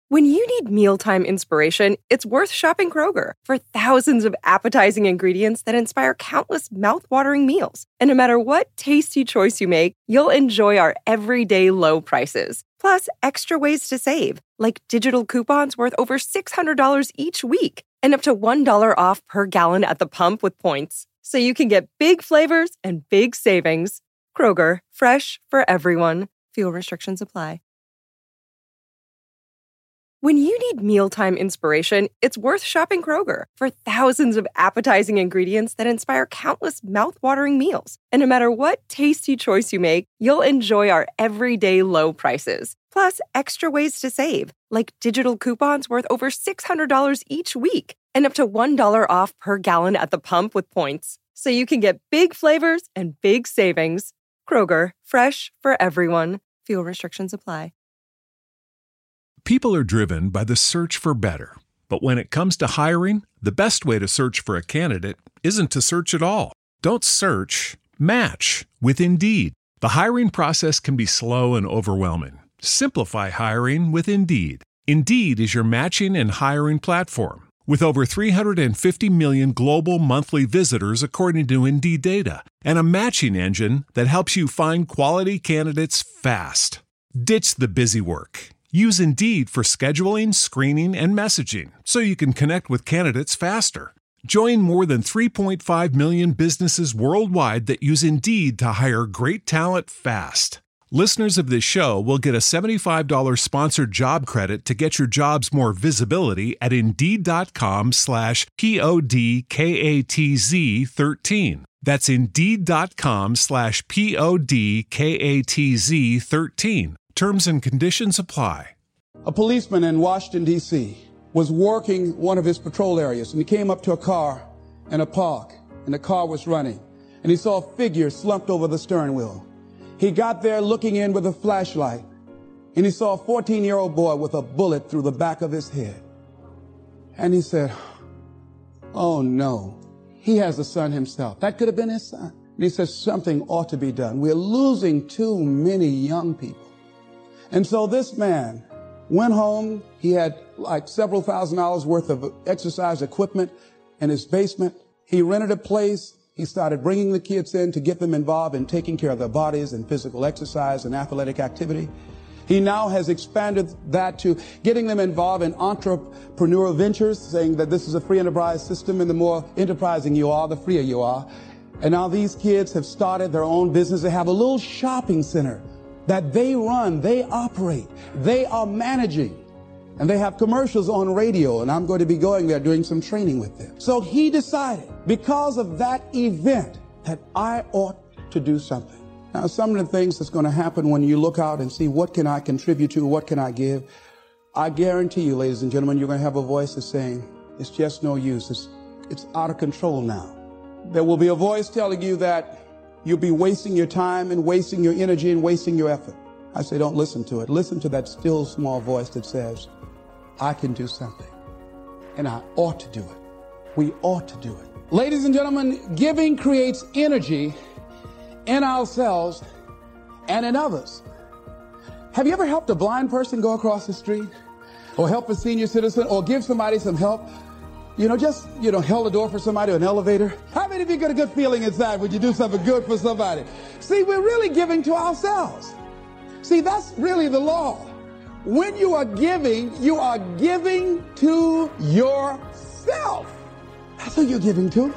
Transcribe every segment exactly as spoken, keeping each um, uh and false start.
When you need mealtime inspiration, it's worth shopping Kroger for thousands of appetizing ingredients that inspire countless mouth-watering meals. And no matter what tasty choice you make, you'll enjoy our everyday low prices. Plus, extra ways to save, like digital coupons worth over six hundred dollars each week and up to one dollar off per gallon at the pump with points. So you can get big flavors and big savings. Kroger, fresh for everyone. Fuel restrictions apply. When you need mealtime inspiration, it's worth shopping Kroger for thousands of appetizing ingredients that inspire countless mouth-watering meals. And no matter what tasty choice you make, you'll enjoy our everyday low prices. Plus, extra ways to save, like digital coupons worth over six hundred dollars each week and up to one dollar off per gallon at the pump with points. So you can get big flavors and big savings. Kroger, fresh for everyone. Fuel restrictions apply. People are driven by the search for better. But when it comes to hiring, the best way to search for a candidate isn't to search at all. Don't search, match with Indeed. The hiring process can be slow and overwhelming. Simplify hiring with Indeed. Indeed is your matching and hiring platform. With over three hundred fifty million global monthly visitors according to Indeed data, and a matching engine that helps you find quality candidates fast. Ditch the busy work. Use Indeed for scheduling, screening, and messaging so you can connect with candidates faster. Join more than three point five million businesses worldwide that use Indeed to hire great talent fast. Listeners of this show will get a seventy-five dollars sponsored job credit to get your jobs more visibility at Indeed.com slash P-O-D-K-A-T-Z 13. That's Indeed.com slash P-O-D-K-A-T-Z 13. Terms and conditions apply. A policeman in Washington, D C was working one of his patrol areas, and he came up to a car in a park, and the car was running, and he saw a figure slumped over the steering wheel. He got there looking in with a flashlight, and he saw a fourteen-year-old boy with a bullet through the back of his head. And he said, oh no, he has a son himself. That could have been his son. And he said, something ought to be done. We're losing too many young people. And so this man went home. He had like several thousand dollars worth of exercise equipment in his basement. He rented a place. He started bringing the kids in to get them involved in taking care of their bodies and physical exercise and athletic activity. He now has expanded that to getting them involved in entrepreneurial ventures, saying that this is a free enterprise system, and the more enterprising you are, the freer you are. And now these kids have started their own business. They have a little shopping center that they run, they operate, they are managing, and they have commercials on radio, and I'm going to be going there doing some training with them. So he decided, because of that event, that I ought to do something. Now, some of the things that's going to happen when you look out and see what can I contribute to, what can I give, I guarantee you, ladies and gentlemen, you're going to have a voice that's saying, it's just no use, it's, it's out of control now. There will be a voice telling you that you'll be wasting your time and wasting your energy and wasting your effort. I say, don't listen to it. Listen to that still small voice that says, I can do something, and I ought to do it. We ought to do it. Ladies and gentlemen, giving creates energy in ourselves and in others. Have you ever helped a blind person go across the street, or help a senior citizen, or give somebody some help? You know, just, you know, held a door for somebody, or an elevator. How many of you get a good feeling inside when you do something good for somebody? See, we're really giving to ourselves. See, that's really the law. When you are giving, you are giving to yourself. That's who you're giving to.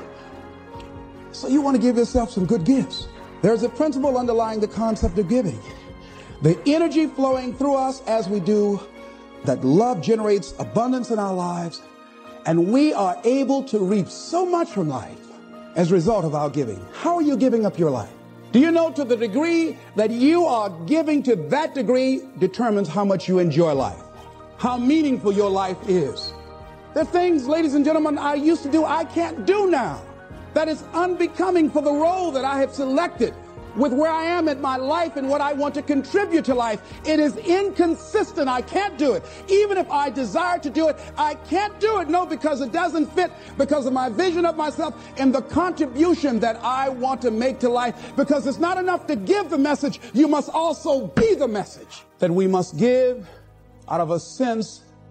So you want to give yourself some good gifts. There's a principle underlying the concept of giving. The energy flowing through us as we do, that love generates abundance in our lives, and we are able to reap so much from life as a result of our giving. How are you giving up your life? Do you know, to the degree that you are giving, to that degree determines how much you enjoy life, how meaningful your life is. There are things, ladies and gentlemen, I used to do, I can't do now. That is unbecoming for the role that I have selected with where I am in my life and what I want to contribute to life. It is inconsistent. I can't do it. Even if I desire to do it, I can't do it. No, because it doesn't fit, because of my vision of myself and the contribution that I want to make to life. Because it's not enough to give the message. You must also be the message. That we must give out of a sense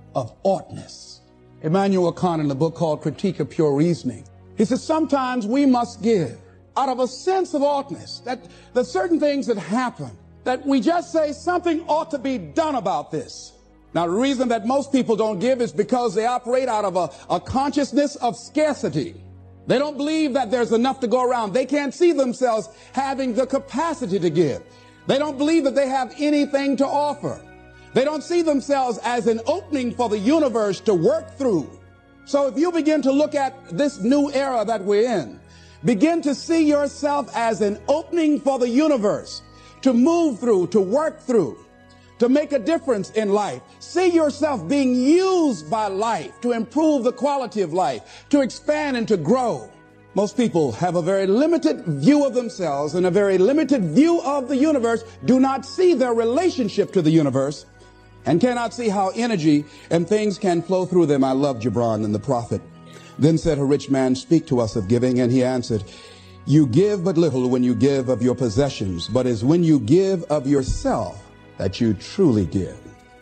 of oughtness. Immanuel Kant, in the book called Critique of Pure Reasoning, he says sometimes we must give out of a sense of oughtness, that, that certain things that happen, that we just say something ought to be done about this. Now, the reason that most people don't give is because they operate out of a, a consciousness of scarcity. They don't believe that there's enough to go around. They can't see themselves having the capacity to give. They don't believe that they have anything to offer. They don't see themselves as an opening for the universe to work through. So if you begin to look at this new era that we're in, begin to see yourself as an opening for the universe to move through, to work through, to make a difference in life. See yourself being used by life to improve the quality of life, to expand and to grow. Most people have a very limited view of themselves and a very limited view of the universe, do not see their relationship to the universe, and cannot see how energy and things can flow through them. I love Gibran and the prophet. Then said a rich man, speak to us of giving. And he answered, you give but little when you give of your possessions, but it's when you give of yourself that you truly give.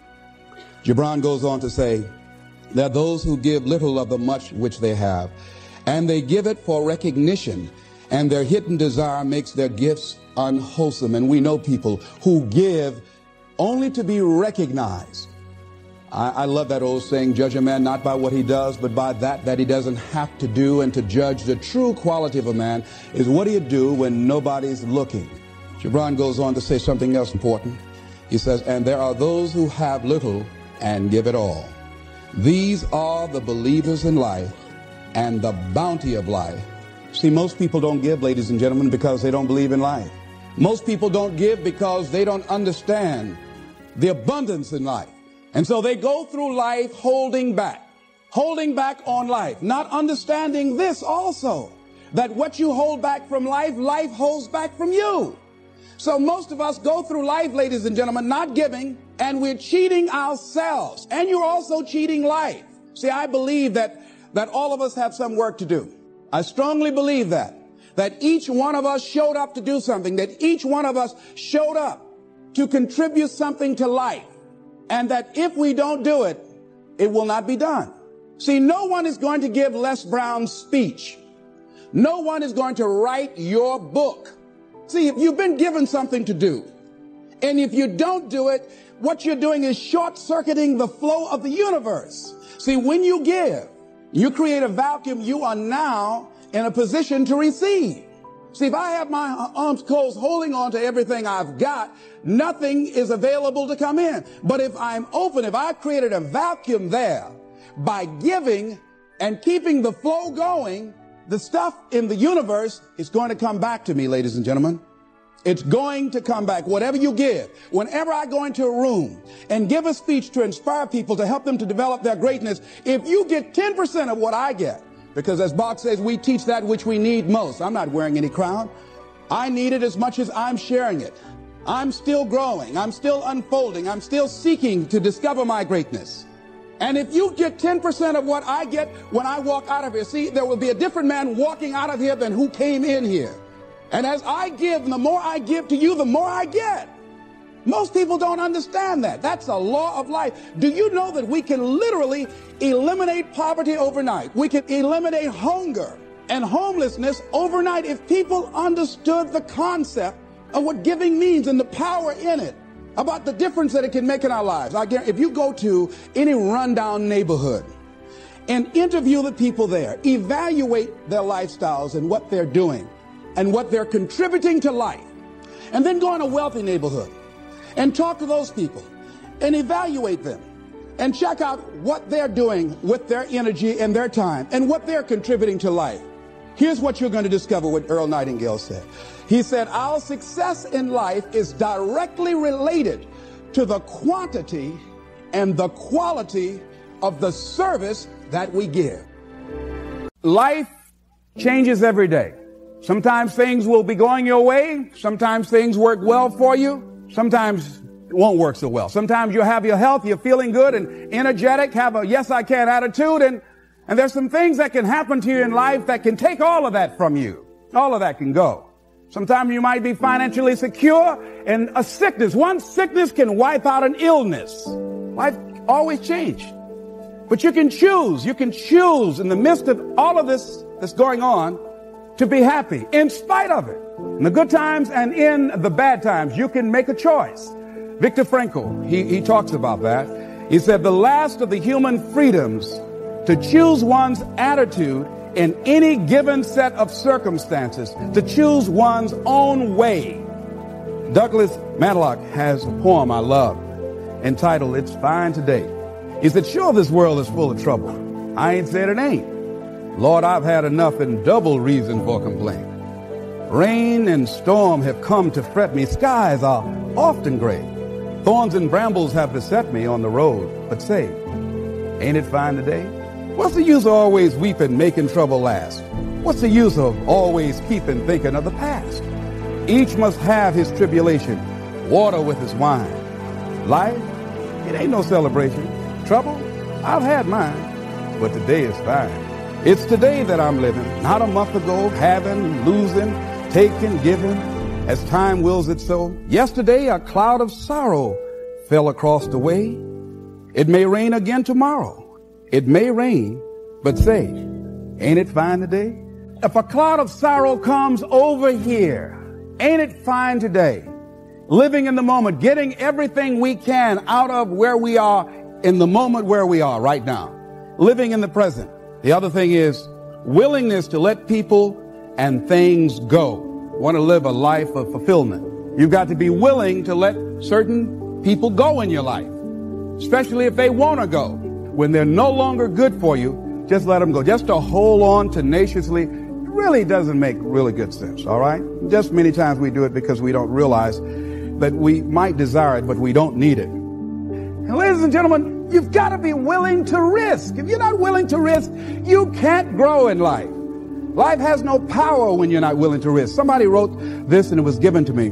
Gibran goes on to say, there are those who give little of the much which they have, and they give it for recognition, and their hidden desire makes their gifts unwholesome. And we know people who give only to be recognized. I, I love that old saying, judge a man not by what he does, but by that that he doesn't have to do. And to judge the true quality of a man is what do you do when nobody's looking. Gibran goes on to say something else important. He says, and there are those who have little and give it all. These are the believers in life and the bounty of life. See, most people don't give, ladies and gentlemen, because they don't believe in life. Most people don't give because they don't understand the abundance in life. And so they go through life holding back, holding back on life, not understanding this also, that what you hold back from life, life holds back from you. So most of us go through life, ladies and gentlemen, not giving, and we're cheating ourselves. And you're also cheating life. See, I believe that, that all of us have some work to do. I strongly believe that, that each one of us showed up to do something, that each one of us showed up to contribute something to life. And that if we don't do it, it will not be done. See, no one is going to give Les Brown's speech. No one is going to write your book. See, if you've been given something to do, and if you don't do it, what you're doing is short-circuiting the flow of the universe. See, when you give, you create a vacuum. You are now in a position to receive. See, if I have my arms closed, holding on to everything I've got, nothing is available to come in. But if I'm open, if I've created a vacuum there by giving and keeping the flow going, the stuff in the universe is going to come back to me, ladies and gentlemen. It's going to come back. Whatever you give, whenever I go into a room and give a speech to inspire people, to help them to develop their greatness, if you get ten percent of what I get, because as Bach says, we teach that which we need most. I'm not wearing any crown. I need it as much as I'm sharing it. I'm still growing. I'm still unfolding. I'm still seeking to discover my greatness. And if you get ten percent of what I get when I walk out of here, see, there will be a different man walking out of here than who came in here. And as I give, the more I give to you, the more I get. Most people don't understand that. That's a law of life. Do you know that we can literally eliminate poverty overnight? We can eliminate hunger and homelessness overnight if people understood the concept of what giving means and the power in it, about the difference that it can make in our lives. I guarantee, if you go to any rundown neighborhood and interview the people there, evaluate their lifestyles and what they're doing and what they're contributing to life, and then go in a wealthy neighborhood and talk to those people and evaluate them and check out what they're doing with their energy and their time and what they're contributing to life. Here's what you're going to discover what Earl Nightingale said. He said, our success in life is directly related to the quantity and the quality of the service that we give. Life changes every day. Sometimes things will be going your way. Sometimes things work well for you. Sometimes it won't work so well. Sometimes you'll have your health, you're feeling good and energetic, have a yes, I can attitude, and, and there's some things that can happen to you in life that can take all of that from you. All of that can go. Sometimes you might be financially secure, and a sickness, one sickness can wipe out an illness. Life always changes. But you can choose, you can choose in the midst of all of this that's going on to be happy in spite of it. In the good times and in the bad times, you can make a choice. Viktor Frankl, he, he talks about that. He said the last of the human freedoms to choose one's attitude in any given set of circumstances, to choose one's own way. Douglas Matlock has a poem I love entitled It's Fine Today. He said, sure, this world is full of trouble. I ain't said it ain't. Lord, I've had enough and double reason for complaint. Rain and storm have come to fret me. Skies are often gray. Thorns and brambles have beset me on the road. But say, ain't it fine today? What's the use of always weeping, making trouble last? What's the use of always keeping thinking of the past? Each must have his tribulation, water with his wine. Life, it ain't no celebration. Trouble, I've had mine, but today is fine. It's today that I'm living, not a month ago, having, losing, taking, giving, as time wills it so. Yesterday, a cloud of sorrow fell across the way. It may rain again tomorrow. It may rain, but say, ain't it fine today? If a cloud of sorrow comes over here, ain't it fine today? Living in the moment, getting everything we can out of where we are in the moment where we are right now. Living in the present. The other thing is willingness to let people and things go. Want to live a life of fulfillment. You've got to be willing to let certain people go in your life, especially if they want to go. When they're no longer good for you, just let them go. Just to hold on tenaciously really doesn't make really good sense, all right? Just many times we do it because we don't realize that we might desire it, but we don't need it. And ladies and gentlemen, you've got to be willing to risk. If you're not willing to risk, you can't grow in life. Life has no power when you're not willing to risk. Somebody wrote this and it was given to me.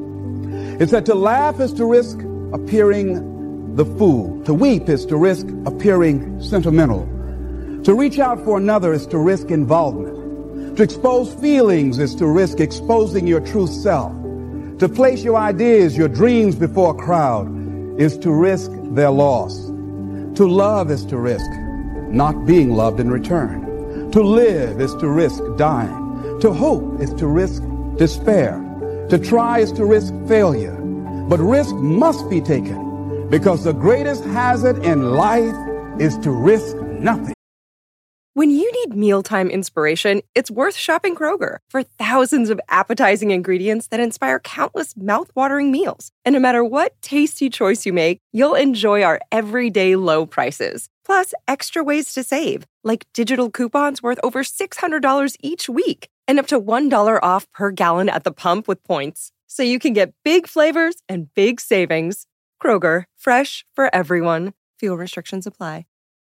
It said, to laugh is to risk appearing the fool. To weep is to risk appearing sentimental. To reach out for another is to risk involvement. To expose feelings is to risk exposing your true self. To place your ideas, your dreams before a crowd is to risk their loss. To love is to risk not being loved in return. To live is to risk dying. To hope is to risk despair. To try is to risk failure. But risk must be taken because the greatest hazard in life is to risk nothing. When you need mealtime inspiration, it's worth shopping Kroger for thousands of appetizing ingredients that inspire countless mouth-watering meals. And no matter what tasty choice you make, you'll enjoy our everyday low prices. Plus, extra ways to save, like digital coupons worth over six hundred dollars each week and up to one dollar off per gallon at the pump with points. So you can get big flavors and big savings. Kroger, fresh for everyone. Fuel restrictions apply.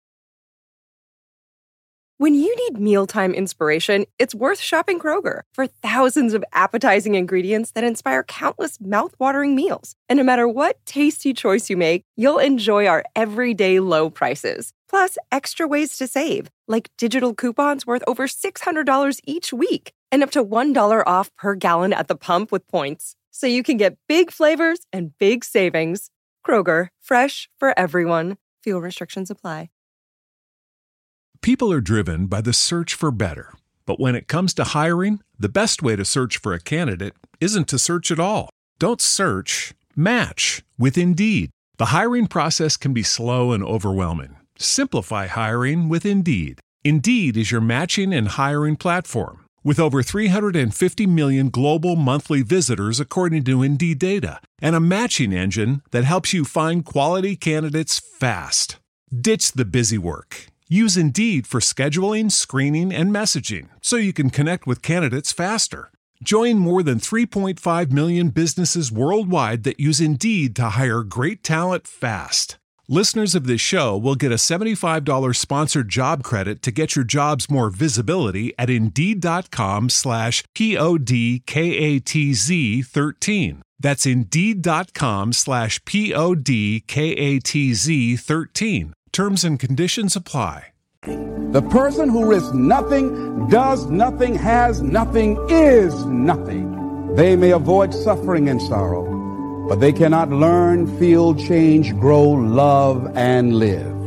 When you need mealtime inspiration, it's worth shopping Kroger for thousands of appetizing ingredients that inspire countless mouth-watering meals. And no matter what tasty choice you make, you'll enjoy our everyday low prices. Plus, extra ways to save, like digital coupons worth over six hundred dollars each week and up to one dollar off per gallon at the pump with points. So you can get big flavors and big savings. Kroger, fresh for everyone. Fuel restrictions apply. People are driven by the search for better. But when it comes to hiring, the best way to search for a candidate isn't to search at all. Don't search, match with Indeed. The hiring process can be slow and overwhelming. Simplify hiring with Indeed. Indeed is your matching and hiring platform. With over three hundred fifty million global monthly visitors according to Indeed data, and a matching engine that helps you find quality candidates fast. Ditch the busy work. Use Indeed for scheduling, screening, and messaging so you can connect with candidates faster. Join more than three point five million businesses worldwide that use Indeed to hire great talent fast. Listeners of this show will get a seventy-five dollars sponsored job credit to get your jobs more visibility at Indeed.com slash P-O-D-K-A-T-Z 13. That's Indeed.com slash P-O-D-K-A-T-Z 13. Terms and conditions apply. The person who risks nothing, does nothing, has nothing, is nothing. They may avoid suffering and sorrow, but they cannot learn, feel, change, grow, love, and live.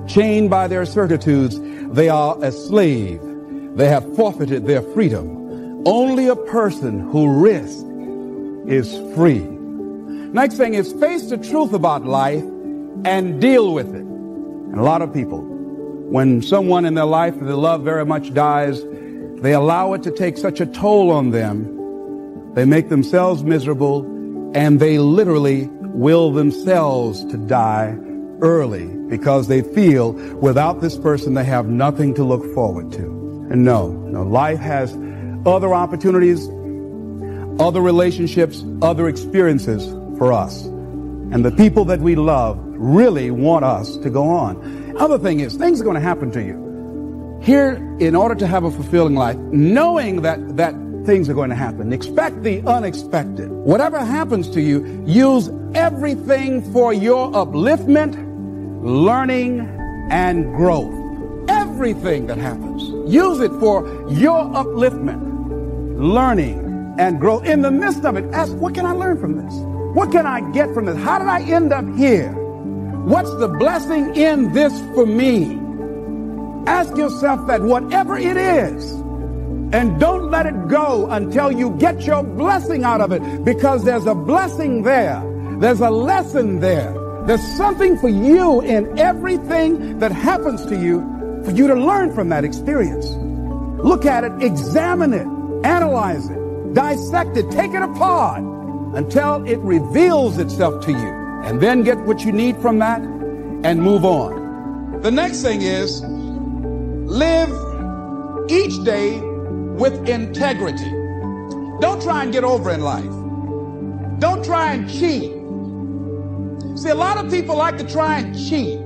chained by their certitudes, they are a slave. They have forfeited their freedom. Only a person who risks is free. Next thing is face the truth about life and deal with it. And a lot of people, when someone in their life that they love very much dies, they allow it to take such a toll on them. They make themselves miserable, and they literally will themselves to die early because they feel without this person they have nothing to look forward to. And no, no, life has other opportunities, other relationships, other experiences for us. And the people that we love really want us to go on. Other thing is, things are going to happen to you. Here, in order to have a fulfilling life, knowing that, that things are going to happen, expect the unexpected. Whatever happens to you, use everything for your upliftment, learning, and growth. Everything that happens, use it for your upliftment, learning, and growth. In the midst of it, ask, what can I learn from this? What can I get from this? How did I end up here? What's the blessing in this for me? Ask yourself that, whatever it is, and don't let it go until you get your blessing out of it, because there's a blessing there. There's a lesson there. There's something for you in everything that happens to you for you to learn from that experience. Look at it, examine it, analyze it, dissect it, take it apart until it reveals itself to you, and then get what you need from that and move on. The next thing is, live each day with integrity. Don't try and get over in life. Don't try and cheat. See, a lot of people like to try and cheat.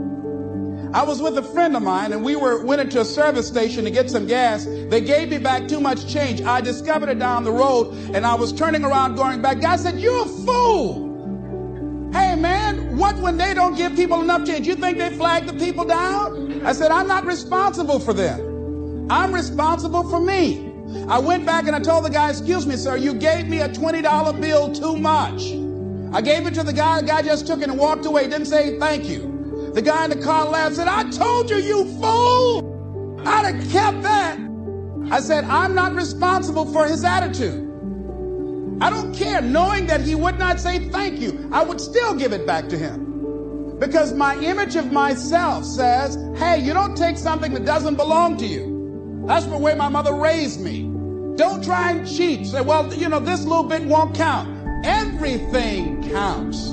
I was with a friend of mine, and we were went into a service station to get some gas. They gave me back too much change. I discovered it down the road, and I was turning around going back. Guy said, "You're a fool." Hey, man, what when they don't give people enough change? You think they flag the people down? I said, I'm not responsible for them. I'm responsible for me. I went back and I told the guy, "Excuse me, sir, you gave me a twenty dollar bill too much." I gave it to the guy. The guy just took it and walked away. Didn't say thank you. The guy in the car laughed, said, "I told you, you fool. I'd have kept that." I said, I'm not responsible for his attitude. I don't care. Knowing that he would not say thank you, I would still give it back to him. Because my image of myself says, hey, you don't take something that doesn't belong to you. That's the way my mother raised me. Don't try and cheat. Say, well, you know, this little bit won't count. Everything counts.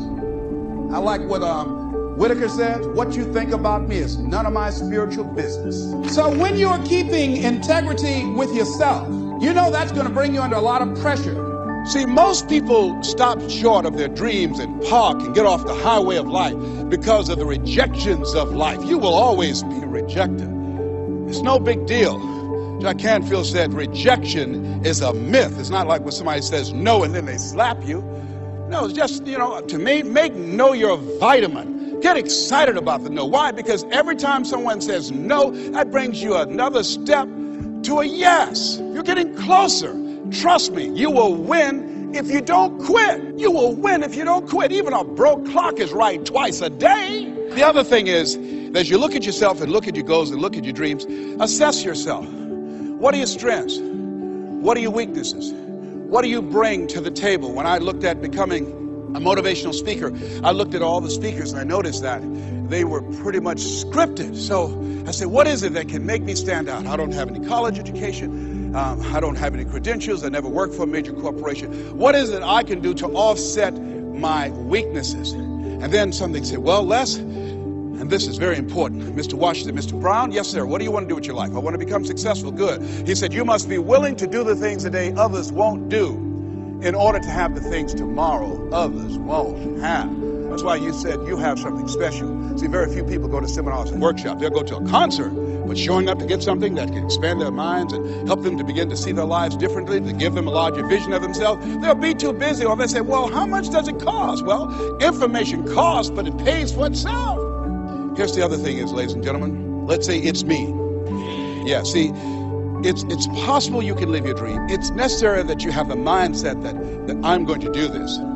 I like what um, Whitaker says, what you think about me is none of my spiritual business. So when you're keeping integrity with yourself, you know that's going to bring you under a lot of pressure. See, most people stop short of their dreams and park and get off the highway of life because of the rejections of life. You will always be rejected. It's no big deal. Jack Canfield said rejection is a myth. It's not like when somebody says no and then they slap you. No, it's just, you know, to me, make no your vitamin. Get excited about the no. Why? Because every time someone says no, that brings you another step to a yes. You're getting closer. Trust me, you will win if you don't quit. You will win if you don't quit. Even a broke clock is right twice a day. The other thing is, as you look at yourself and look at your goals and look at your dreams, assess yourself. What are your strengths? What are your weaknesses? What do you bring to the table? When I looked at becoming a motivational speaker, I looked at all the speakers and I noticed that they were pretty much scripted. So I said, what is it that can make me stand out? I don't have any college education. Um, I don't have any credentials. I never worked for a major corporation. What is it I can do to offset my weaknesses? And then something said, well, Les, and this is very important, Mister Washington, Mister Brown, yes, sir, what do you want to do with your life? I want to become successful. Good. He said, you must be willing to do the things today others won't do in order to have the things tomorrow others won't have. That's why you said you have something special. See, very few people go to seminars and workshops. They'll go to a concert, but showing up to get something that can expand their minds and help them to begin to see their lives differently, to give them a larger vision of themselves, they'll be too busy. Or they say, well, how much does it cost? Well, information costs, but it pays for itself. Here's the other thing is, ladies and gentlemen, let's say it's me. Yeah, see, it's it's possible you can live your dream. It's necessary that you have the mindset that, that I'm going to do this.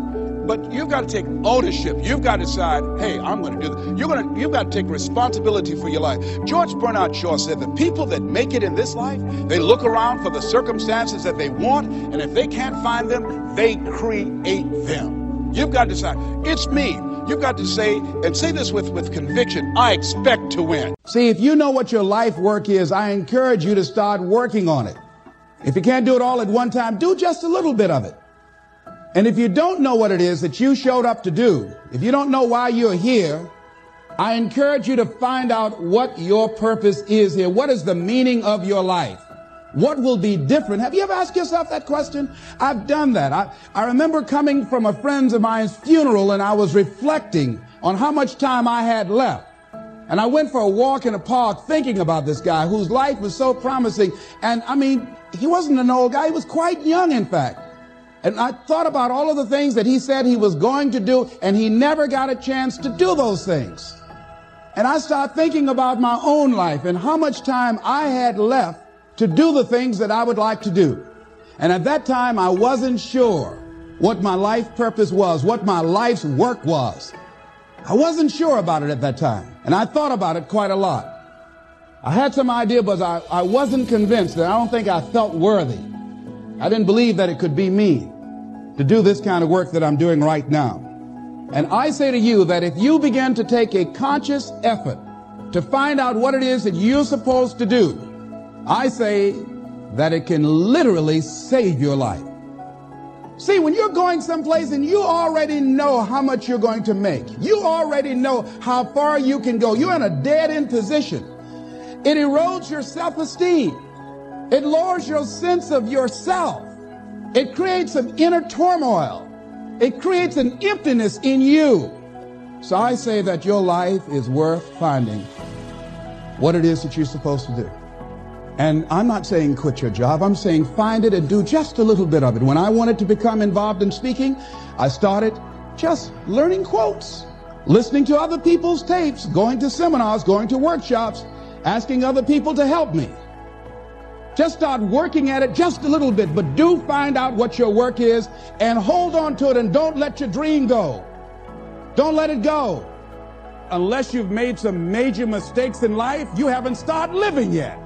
But you've got to take ownership. You've got to decide, hey, I'm going to do this. You're going to, you've got to take responsibility for your life. George Bernard Shaw said the people that make it in this life, they look around for the circumstances that they want, and if they can't find them, they create them. You've got to decide, it's me. You've got to say, and say this with, with conviction, I expect to win. See, if you know what your life work is, I encourage you to start working on it. If you can't do it all at one time, do just a little bit of it. And if you don't know what it is that you showed up to do, if you don't know why you're here, I encourage you to find out what your purpose is here. What is the meaning of your life? What will be different? Have you ever asked yourself that question? I've done that. I, I remember coming from a friend of mine's funeral, and I was reflecting on how much time I had left. And I went for a walk in a park thinking about this guy whose life was so promising. And I mean, he wasn't an old guy. He was quite young, in fact. And I thought about all of the things that he said he was going to do, and he never got a chance to do those things. And I started thinking about my own life and how much time I had left to do the things that I would like to do. And at that time, I wasn't sure what my life purpose was, what my life's work was. I wasn't sure about it at that time. And I thought about it quite a lot. I had some idea, but I, I wasn't convinced, and I don't think I felt worthy. I didn't believe that it could be me to do this kind of work that I'm doing right now. And I say to you that if you begin to take a conscious effort to find out what it is that you're supposed to do, I say that it can literally save your life. See, when you're going someplace and you already know how much you're going to make, you already know how far you can go, you're in a dead-end position. It erodes your self-esteem. It lowers your sense of yourself. It creates some inner turmoil. It creates an emptiness in you. So I say that your life is worth finding what it is that you're supposed to do. And I'm not saying quit your job. I'm saying find it and do just a little bit of it. When I wanted to become involved in speaking, I started just learning quotes, listening to other people's tapes, going to seminars, going to workshops, asking other people to help me. Just start working at it just a little bit, but do find out what your work is and hold on to it, and don't let your dream go. Don't let it go. Unless you've made some major mistakes in life, you haven't started living yet.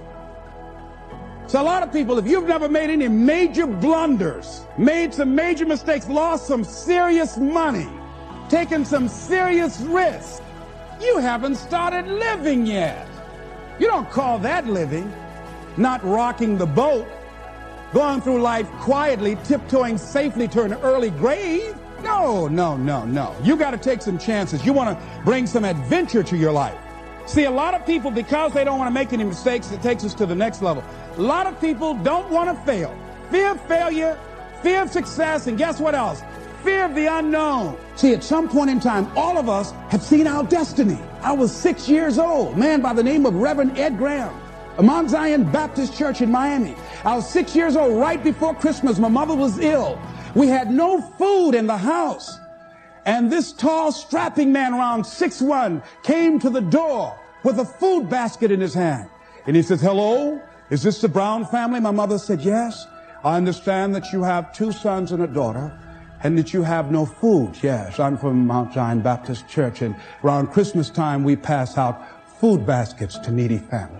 So a lot of people, if you've never made any major blunders, made some major mistakes, lost some serious money, taken some serious risks, you haven't started living yet. You don't call that living. Not rocking the boat, going through life quietly, tiptoeing safely to an early grave. No, no, no, no. You got to take some chances. You want to bring some adventure to your life. See, a lot of people, because they don't want to make any mistakes, it takes us to the next level. A lot of people don't want to fail. Fear of failure, fear of success, and guess what else? Fear of the unknown. See, at some point in time, all of us have seen our destiny. I was six years old, a man by the name of Reverend Ed Graham, Mount Zion Baptist Church in Miami. I was six years old right before Christmas. My mother was ill. We had no food in the house. And this tall, strapping man around six one came to the door with a food basket in his hand. And he says, hello, is this the Brown family? My mother said, yes. I understand that you have two sons and a daughter and that you have no food. Yes, I'm from Mount Zion Baptist Church, and around Christmas time we pass out food baskets to needy families.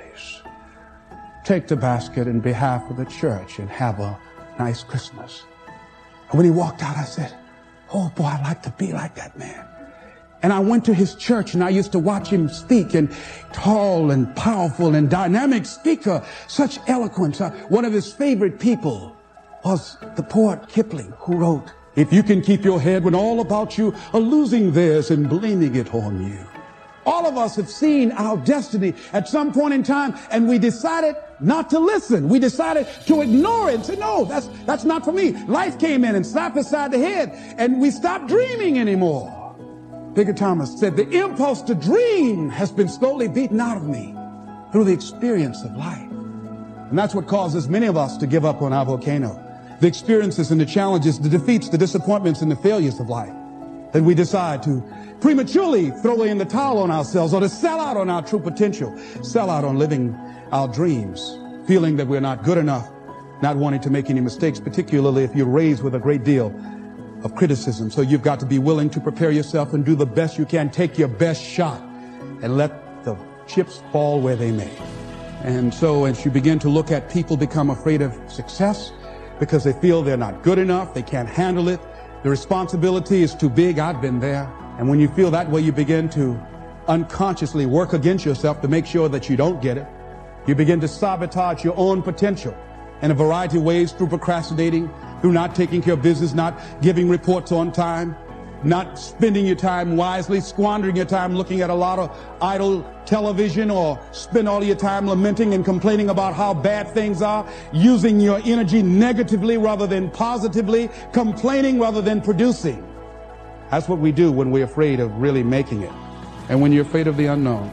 Take the basket in behalf of the church and have a nice Christmas. And when he walked out, I said, oh boy, I'd like to be like that man. And I went to his church, and I used to watch him speak, and tall and powerful and dynamic speaker, such eloquence. Uh, one of his favorite people was the poet Kipling, who wrote, if you can keep your head when all about you are losing theirs and blaming it on you. All of us have seen our destiny at some point in time, and we decided not to listen. We decided to ignore it and say, no, that's, that's not for me. Life came in and slapped us side the head, and we stopped dreaming anymore. Bigger Thomas said, the impulse to dream has been slowly beaten out of me through the experience of life. And that's what causes many of us to give up on our volcano. The experiences and the challenges, the defeats, the disappointments, and the failures of life. Then we decide to prematurely throw in the towel on ourselves, or to sell out on our true potential, sell out on living our dreams, feeling that we're not good enough, not wanting to make any mistakes, particularly if you're raised with a great deal of criticism. So you've got to be willing to prepare yourself and do the best you can. Take your best shot and let the chips fall where they may. And so as you begin to look at people become afraid of success because they feel they're not good enough, they can't handle it, the responsibility is too big. I've been there. And when you feel that way, you begin to unconsciously work against yourself to make sure that you don't get it. You begin to sabotage your own potential in a variety of ways, through procrastinating, through not taking care of business, not giving reports on time, not spending your time wisely, squandering your time looking at a lot of idle television, or spend all your time lamenting and complaining about how bad things are, using your energy negatively rather than positively, complaining rather than producing. That's what we do when we're afraid of really making it. And when you're afraid of the unknown,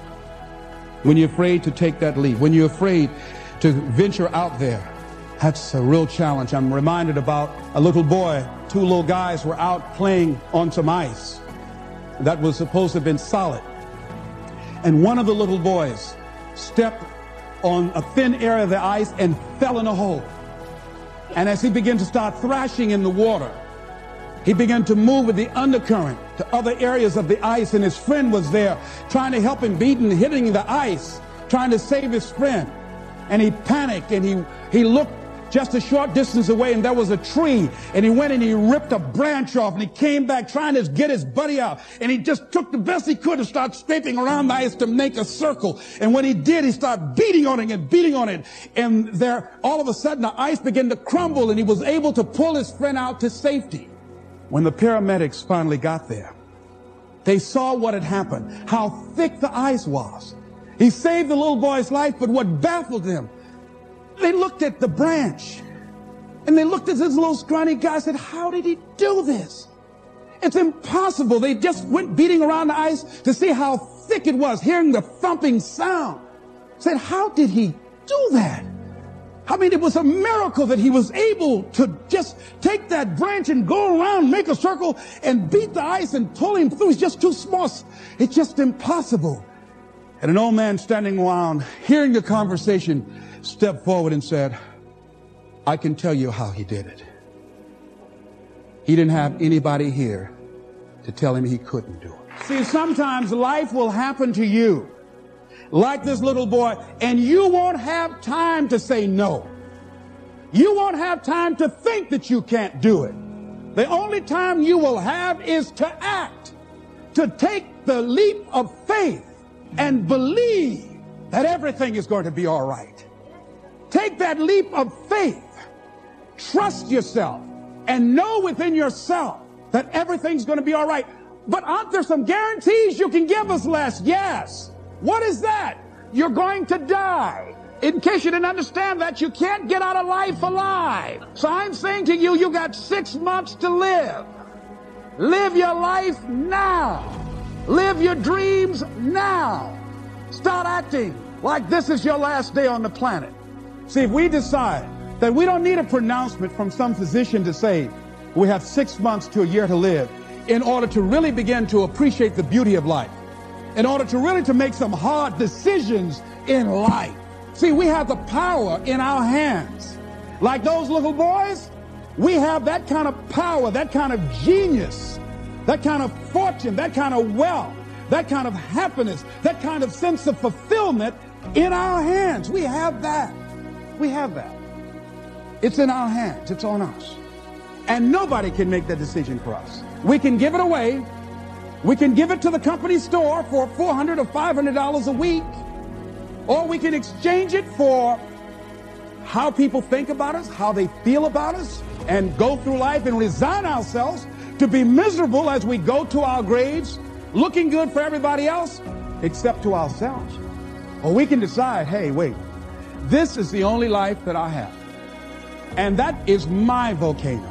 when you're afraid to take that leap, when you're afraid to venture out there, that's a real challenge. I'm reminded about a little boy. Two little guys were out playing on some ice that was supposed to have been solid. And one of the little boys stepped on a thin area of the ice and fell in a hole. And as he began to start thrashing in the water, he began to move with the undercurrent to other areas of the ice, and his friend was there trying to help him, beating, hitting the ice, trying to save his friend. And he panicked, and he, he looked just a short distance away, and there was a tree, and he went and he ripped a branch off, and he came back trying to get his buddy out, and he just took the best he could and started scraping around the ice to make a circle. And when he did, he started beating on it and beating on it, and there, all of a sudden, the ice began to crumble, and he was able to pull his friend out to safety. When the paramedics finally got there, they saw what had happened, how thick the ice was. He saved the little boy's life, but what baffled them, they looked at the branch, and they looked at this little scrawny guy and said, how did he do this? It's impossible. They just went beating around the ice to see how thick it was, hearing the thumping sound. Said, how did he do that? I mean, it was a miracle that he was able to just take that branch and go around, make a circle, and beat the ice and pull him through. It's just too small. It's just impossible. And an old man standing around, hearing the conversation, stepped forward and said, I can tell you how he did it. He didn't have anybody here to tell him he couldn't do it. See, sometimes life will happen to you like this little boy, and you won't have time to say no. You won't have time to think that you can't do it. The only time you will have is to act, to take the leap of faith and believe that everything is going to be all right. Take that leap of faith, trust yourself, and know within yourself that everything's going to be all right. But aren't there some guarantees you can give us, Les? Yes. What is that? You're going to die. In case you didn't understand that, you can't get out of life alive. So I'm saying to you, you got six months to live. Live your life now. Live your dreams now. Start acting like this is your last day on the planet. See, if we decide that we don't need a pronouncement from some physician to say we have six months to a year to live in order to really begin to appreciate the beauty of life, in order to really to make some hard decisions in life. See, we have the power in our hands. Like those little boys, we have that kind of power, that kind of genius, that kind of fortune, that kind of wealth, that kind of happiness, that kind of sense of fulfillment in our hands. We have that. We have that. It's in our hands. It's on us. And nobody can make that decision for us. We can give it away. We can give it to the company store for four hundred dollars or five hundred dollars a week, or we can exchange it for how people think about us, how they feel about us, and go through life and resign ourselves to be miserable as we go to our graves, looking good for everybody else, except to ourselves. Or we can decide, hey, wait, this is the only life that I have, and that is my volcano.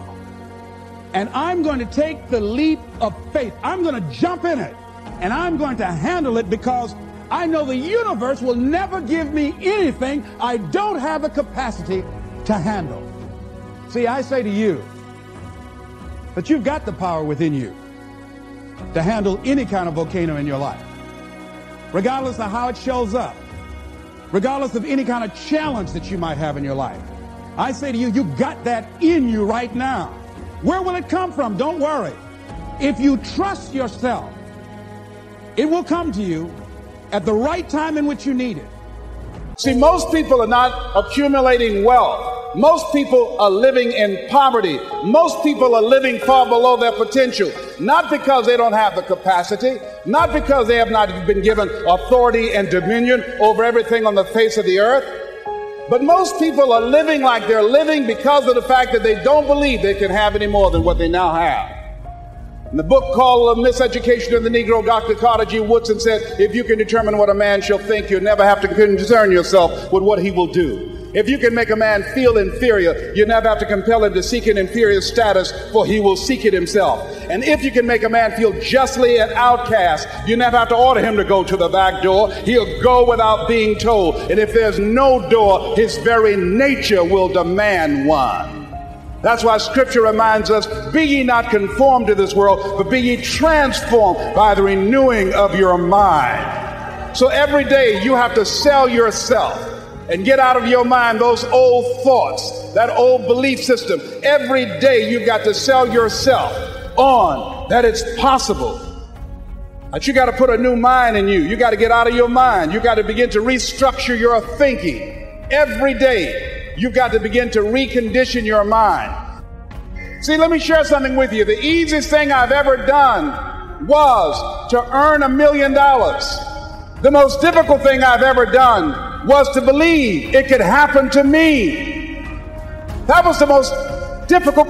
And I'm going to take the leap of faith. I'm going to jump in it, and I'm going to handle it because I know the universe will never give me anything I don't have the capacity to handle. See, I say to you that you've got the power within you to handle any kind of volcano in your life, regardless of how it shows up, regardless of any kind of challenge that you might have in your life. I say to you, you've got that in you right now. Where will it come from? Don't worry. If you trust yourself, it will come to you at the right time in which you need it. See, most people are not accumulating wealth. Most people are living in poverty. Most people are living far below their potential, not because they don't have the capacity, not because they have not been given authority and dominion over everything on the face of the earth, but most people are living like they're living because of the fact that they don't believe they can have any more than what they now have. In the book called Miseducation of the Negro, Doctor Carter G. Woodson said, if you can determine what a man shall think, you'll never have to concern yourself with what he will do. If you can make a man feel inferior, you never have to compel him to seek an inferior status, for he will seek it himself. And if you can make a man feel justly an outcast, you never have to order him to go to the back door. He'll go without being told. And if there's no door, his very nature will demand one. That's why Scripture reminds us, be ye not conformed to this world, but be ye transformed by the renewing of your mind. So every day you have to sell yourself and get out of your mind those old thoughts, that old belief system. Every day you've got to sell yourself on that it's possible. That you got to put a new mind in you. You got to get out of your mind. You got to begin to restructure your thinking. Every day you've got to begin to recondition your mind. See, let me share something with you. The easiest thing I've ever done was to earn a million dollars. The most difficult thing I've ever done was to believe it could happen to me. That was the most difficult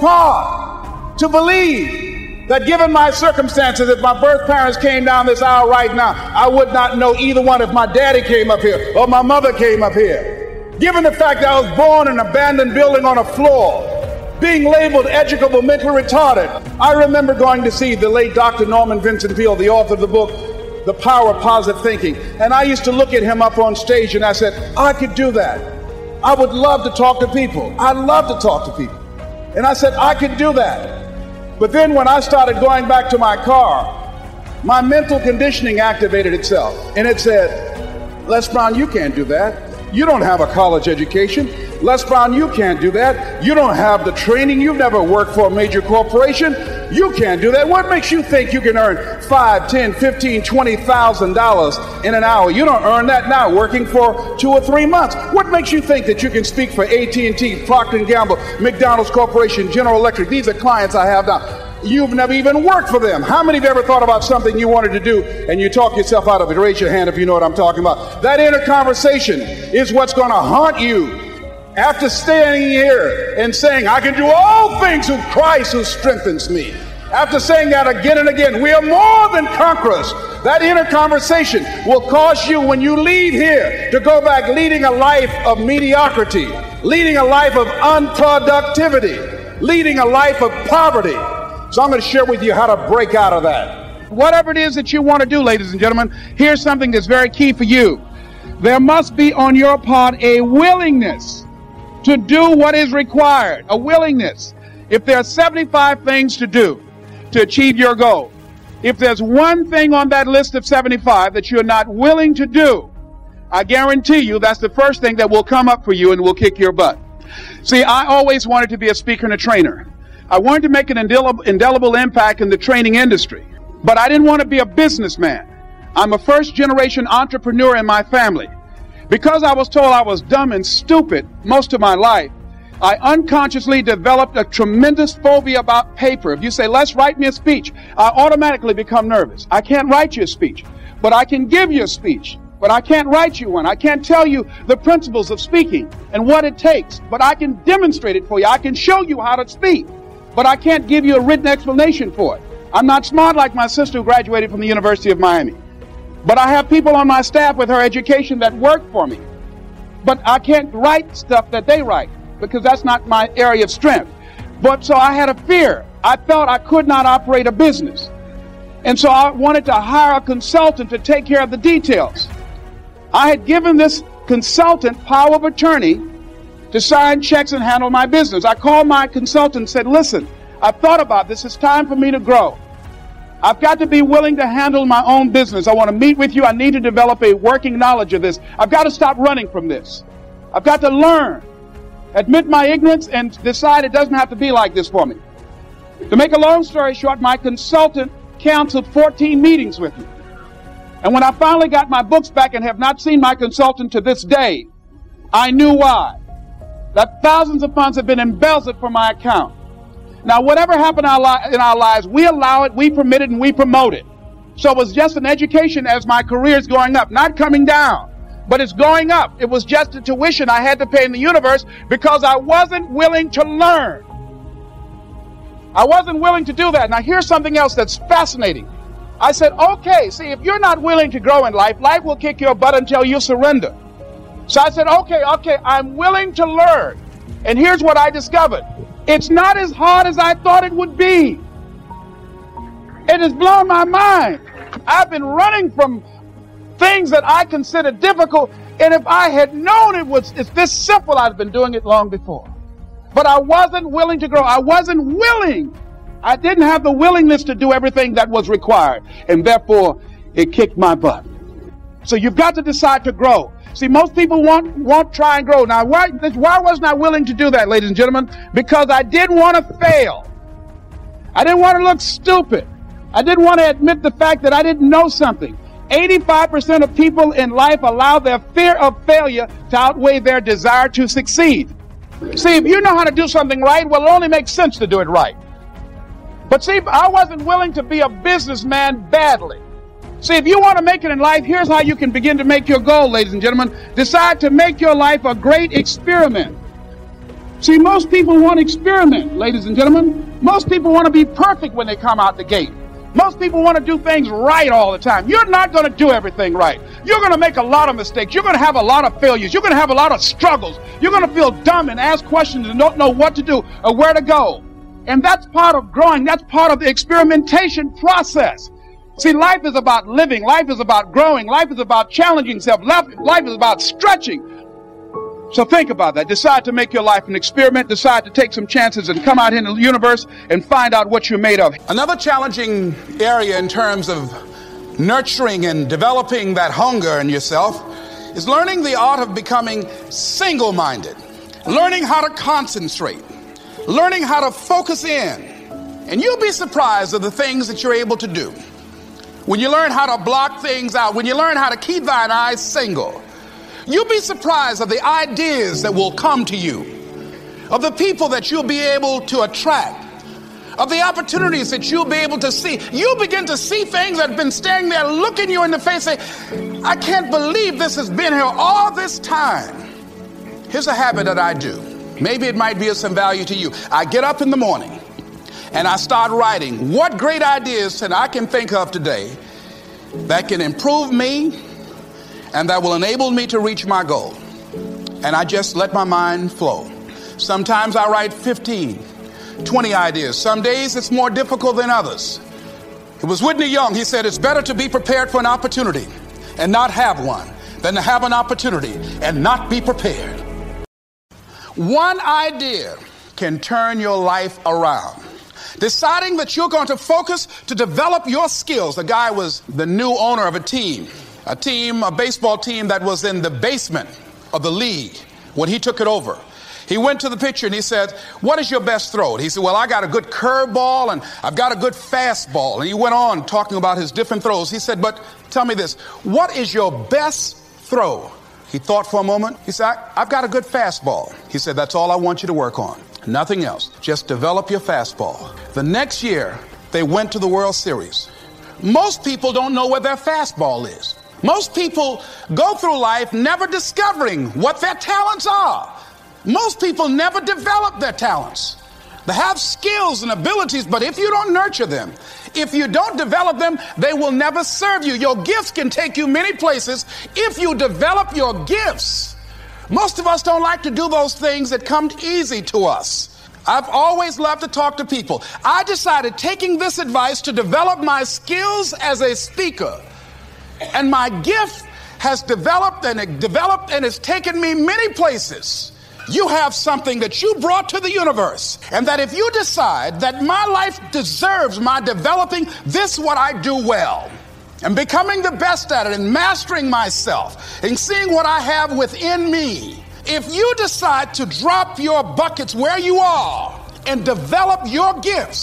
part, to believe that given my circumstances, if my birth parents came down this aisle right now, I would not know either one if my daddy came up here or my mother came up here. Given the fact that I was born in an abandoned building on a floor, being labeled educable, mentally retarded, I remember going to see the late Doctor Norman Vincent Peale, the author of the book, The Power of Positive Thinking. And I used to look at him up on stage and I said, I could do that. I would love to talk to people. I love to talk to people. And I said, I could do that. But then when I started going back to my car, my mental conditioning activated itself. And it said, Les Brown, you can't do that. You don't have a college education. Les Brown, you can't do that. You don't have the training. You've never worked for a major corporation. You can't do that. What makes you think you can earn five, ten, fifteen, twenty thousand dollars in an hour? You don't earn that now working for two or three months. What makes you think that you can speak for A T and T, Procter and Gamble, McDonald's Corporation, General Electric? These are clients I have now. You've never even worked for them. How many of you ever thought about something you wanted to do and you talk yourself out of it? Raise your hand if you know what I'm talking about. That inner conversation is what's going to haunt you. After standing here and saying, I can do all things through Christ who strengthens me. After saying that again and again, we are more than conquerors. That inner conversation will cause you, when you leave here, to go back leading a life of mediocrity, leading a life of unproductivity, leading a life of poverty. So I'm going to share with you how to break out of that. Whatever it is that you want to do, ladies and gentlemen, here's something that's very key for you. There must be on your part a willingness to do what is required, a willingness. If there are seventy-five things to do to achieve your goal, if there's one thing on that list of seventy-five that you're not willing to do, I guarantee you that's the first thing that will come up for you and will kick your butt. See, I always wanted to be a speaker and a trainer. I wanted to make an indelible, indelible impact in the training industry, but I didn't want to be a businessman. I'm a first-generation entrepreneur in my family. Because I was told I was dumb and stupid most of my life, I unconsciously developed a tremendous phobia about paper. If you say, let's write me a speech, I automatically become nervous. I can't write you a speech, but I can give you a speech. But I can't write you one. I can't tell you the principles of speaking and what it takes, but I can demonstrate it for you. I can show you how to speak, but I can't give you a written explanation for it. I'm not smart like my sister who graduated from the University of Miami. But I have people on my staff with her education that work for me. But I can't write stuff that they write because that's not my area of strength. But so I had a fear. I felt I could not operate a business. And so I wanted to hire a consultant to take care of the details. I had given this consultant power of attorney to sign checks and handle my business. I called my consultant and said, listen, I've thought about this. It's time for me to grow. I've got to be willing to handle my own business. I want to meet with you. I need to develop a working knowledge of this. I've got to stop running from this. I've got to learn, admit my ignorance, and decide it doesn't have to be like this for me. To make a long story short, my consultant canceled fourteen meetings with me. And when I finally got my books back and have not seen my consultant to this day, I knew why. That thousands of funds have been embezzled from my account. Now, whatever happened in our, li- in our lives, we allow it, we permit it, and we promote it. So it was just an education as my career is going up, not coming down, but it's going up. It was just a tuition I had to pay in the universe because I wasn't willing to learn. I wasn't willing to do that. Now, here's something else that's fascinating. I said, okay, see, if you're not willing to grow in life, life will kick your butt until you surrender. So I said, okay, okay, I'm willing to learn. And here's what I discovered. It's not as hard as I thought it would be. It has blown my mind. I've been running from things that I consider difficult, and if I had known it was it's this simple, I'd been doing it long before. But I wasn't willing to grow. I wasn't willing. I didn't have the willingness to do everything that was required, and therefore it kicked my butt. So you've got to decide to grow. See, most people won't, won't try and grow. Now, why, why wasn't I willing to do that, ladies and gentlemen? Because I didn't want to fail. I didn't want to look stupid. I didn't want to admit the fact that I didn't know something. eighty-five percent of people in life allow their fear of failure to outweigh their desire to succeed. See, if you know how to do something right, well, it only makes sense to do it right. But see, I wasn't willing to be a businessman badly. See, if you want to make it in life, here's how you can begin to make your goal, ladies and gentlemen. Decide to make your life a great experiment. See, most people want to experiment, ladies and gentlemen. Most people want to be perfect when they come out the gate. Most people want to do things right all the time. You're not going to do everything right. You're going to make a lot of mistakes. You're going to have a lot of failures. You're going to have a lot of struggles. You're going to feel dumb and ask questions and don't know what to do or where to go. And that's part of growing. That's part of the experimentation process. See, life is about living. Life is about growing. Life is about challenging yourself. Life is about stretching. So think about that. Decide to make your life an experiment. Decide to take some chances and come out in the universe and find out what you're made of. Another challenging area in terms of nurturing and developing that hunger in yourself is learning the art of becoming single-minded, learning how to concentrate, learning how to focus in. And you'll be surprised at the things that you're able to do. When you learn how to block things out, when you learn how to keep thine eyes single, you'll be surprised at the ideas that will come to you, of the people that you'll be able to attract, of the opportunities that you'll be able to see. You'll begin to see things that have been standing there looking you in the face, say, I can't believe this has been here all this time. Here's a habit that I do. Maybe it might be of some value to you. I get up in the morning and I start writing what great ideas that I can think of today that can improve me and that will enable me to reach my goal. And I just let my mind flow. Sometimes I write fifteen, twenty ideas. Some days it's more difficult than others. It was Whitney Young. He said, it's better to be prepared for an opportunity and not have one than to have an opportunity and not be prepared. One idea can turn your life around. Deciding that you're going to focus to develop your skills. The guy was the new owner of a team, a team, a baseball team that was in the basement of the league when he took it over. He went to the pitcher and he said, what is your best throw? He said, well, I got a good curveball and I've got a good fastball. And he went on talking about his different throws. He said, but tell me this, what is your best throw? He thought for a moment. He said, I've got a good fastball. He said, that's all I want you to work on. Nothing else. Just develop your fastball. The next year, they went to the World Series. Most people don't know where their fastball is. Most people go through life never discovering what their talents are. Most people never develop their talents. They have skills and abilities, but if you don't nurture them, if you don't develop them, they will never serve you. Your gifts can take you many places if you develop your gifts. Most of us don't like to do those things that come easy to us. I've always loved to talk to people. I decided, taking this advice, to develop my skills as a speaker. And my gift has developed and it developed and it's taken me many places. You have something that you brought to the universe, and that if you decide that my life deserves my developing this, what I do well, and becoming the best at it and mastering myself and seeing what I have within me, if you decide to drop your buckets where you are and develop your gifts,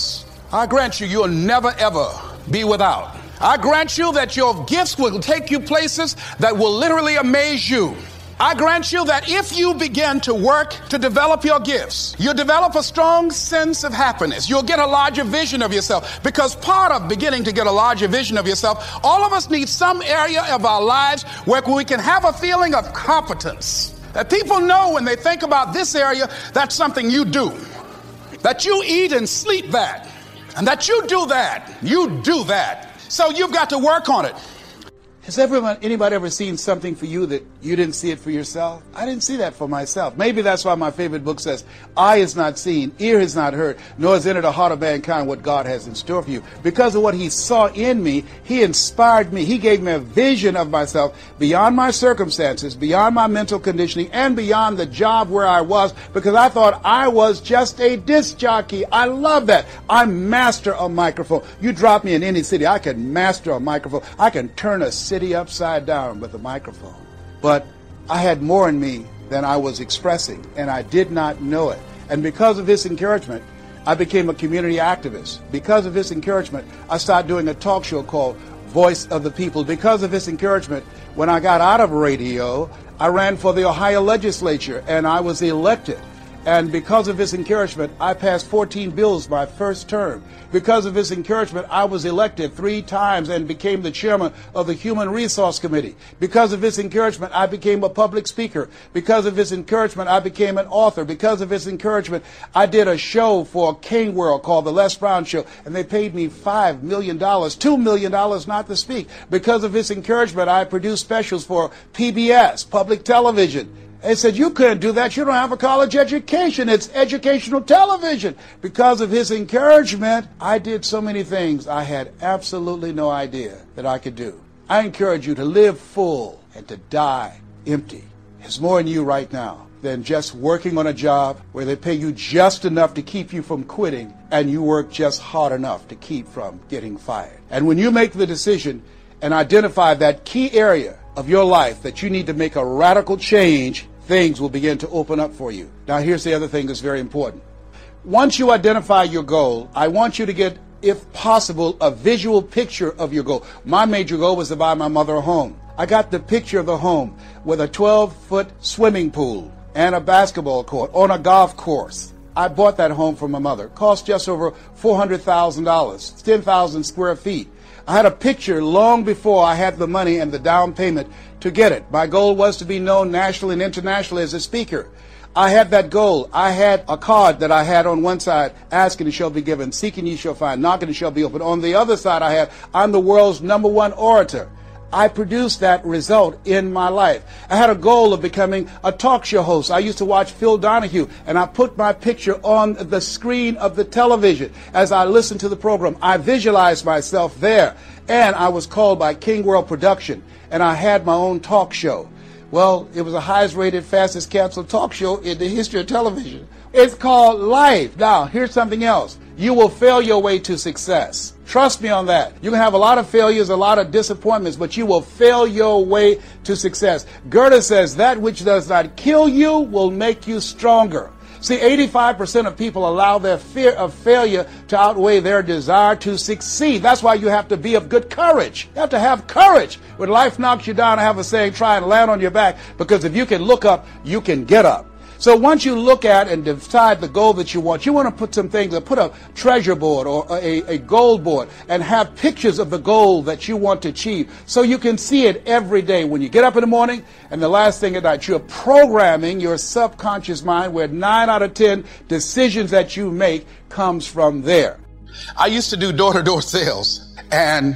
I grant you, you'll never, ever be without. I grant you that your gifts will take you places that will literally amaze you. I grant you that if you begin to work to develop your gifts, you'll develop a strong sense of happiness. You'll get a larger vision of yourself, because part of beginning to get a larger vision of yourself, all of us need some area of our lives where we can have a feeling of competence. That people know when they think about this area, that's something you do. That you eat and sleep that. And that you do that. You do that. So you've got to work on it. Has everyone, anybody ever seen something for you that you didn't see it for yourself? I didn't see that for myself. Maybe that's why my favorite book says, eye has not seen, ear has not heard, nor has entered the heart of mankind what God has in store for you. Because of what he saw in me, he inspired me. He gave me a vision of myself beyond my circumstances, beyond my mental conditioning, and beyond the job where I was, because I thought I was just a disc jockey. I love that. I master a microphone. You drop me in any city, I can master a microphone. I can turn a city upside down with a microphone. But I had more in me than I was expressing, and I did not know it. And because of his encouragement, I became a community activist. Because of his encouragement, I started doing a talk show called Voice of the People. Because of his encouragement, when I got out of radio, I ran for the Ohio legislature, and I was elected. And because of his encouragement, I passed fourteen bills my first term. Because of his encouragement, I was elected three times and became the chairman of the Human Resource Committee. Because of his encouragement, I became a public speaker. Because of his encouragement, I became an author. Because of his encouragement, I did a show for King World called The Les Brown Show, and they paid me five million dollars, two million dollars not to speak. Because of his encouragement, I produced specials for P B S, public television. They said, you couldn't do that. You don't have a college education. It's educational television. Because of his encouragement, I did so many things I had absolutely no idea that I could do. I encourage you to live full and to die empty. There's more in you right now than just working on a job where they pay you just enough to keep you from quitting, and you work just hard enough to keep from getting fired. And when you make the decision and identify that key area of your life that you need to make a radical change, things will begin to open up for you. Now, here's the other thing that's very important. Once you identify your goal, I want you to get, if possible, a visual picture of your goal. My major goal was to buy my mother a home. I got the picture of the home with a twelve-foot swimming pool and a basketball court on a golf course. I bought that home for my mother. It cost just over four hundred thousand dollars. It's ten thousand square feet. I had a picture long before I had the money and the down payment to get it. My goal was to be known nationally and internationally as a speaker. I had that goal. I had a card that I had on one side, asking it shall be given, seeking ye shall find, knocking it shall be opened. On the other side I had, I'm the world's number one orator. I produced that result in my life. I had a goal of becoming a talk show host. I used to watch Phil Donahue, and I put my picture on the screen of the television. As I listened to the program, I visualized myself there, and I was called by King World Production, and I had my own talk show. Well, it was the highest rated, fastest canceled talk show in the history of television. It's called life. Now, here's something else. You will fail your way to success. Trust me on that. You can have a lot of failures, a lot of disappointments, but you will fail your way to success. Goethe says that which does not kill you will make you stronger. See, eighty-five percent of people allow their fear of failure to outweigh their desire to succeed. That's why you have to be of good courage. You have to have courage. When life knocks you down, I have a saying, try and land on your back, because if you can look up, you can get up. So once you look at and decide the goal that you want, you want to put some things, put a treasure board or a, a goal board and have pictures of the goal that you want to achieve so you can see it every day when you get up in the morning and the last thing at night. You're programming your subconscious mind where nine out of ten decisions that you make comes from there. I used to do door-to-door sales, and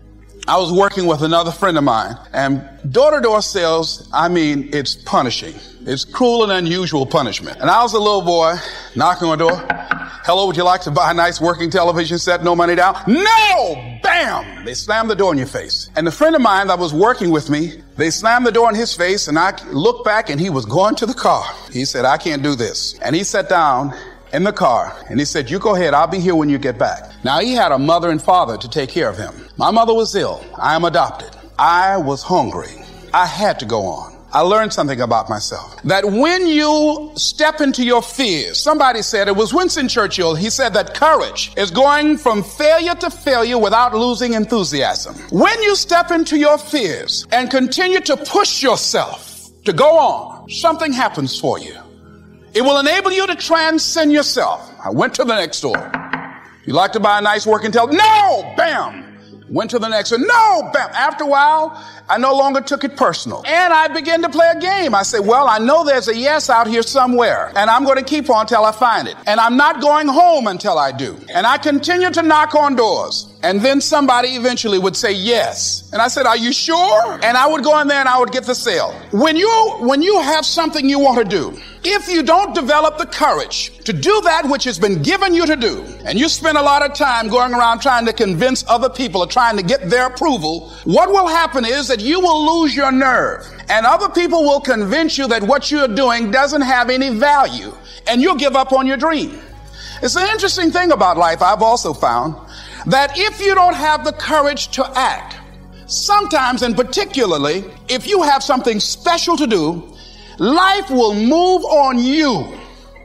I was working with another friend of mine, and door-to-door sales, I mean, it's punishing. It's cruel and unusual punishment. And I was a little boy knocking on the door. Hello, would you like to buy a nice working television set? No money down? No! Bam! They slammed the door in your face. And the friend of mine that was working with me, they slammed the door in his face, and I looked back and he was going to the car. He said, I can't do this. And he sat down in the car and he said, you go ahead, I'll be here when you get back. Now, he had a mother and father to take care of him. My mother was ill. I am adopted. I was hungry. I had to go on. I learned something about myself. That when you step into your fears, somebody said, it was Winston Churchill, he said that courage is going from failure to failure without losing enthusiasm. When you step into your fears and continue to push yourself to go on, something happens for you. It will enable you to transcend yourself. I went to the next store. You like to buy a nice working television? No! Bam! Went to the next one. No! Bam! After a while, I no longer took it personal. And I began to play a game. I said, well, I know there's a yes out here somewhere, and I'm going to keep on until I find it. And I'm not going home until I do. And I continue to knock on doors. And then somebody eventually would say yes. And I said, are you sure? And I would go in there and I would get the sale. When you, when you have something you want to do, if you don't develop the courage to do that which has been given you to do, and you spend a lot of time going around trying to convince other people or trying to get their approval, what will happen is that you will lose your nerve. And other people will convince you that what you're doing doesn't have any value, and you'll give up on your dream. It's an interesting thing about life I've also found, that if you don't have the courage to act, sometimes and particularly if you have something special to do, life will move on you.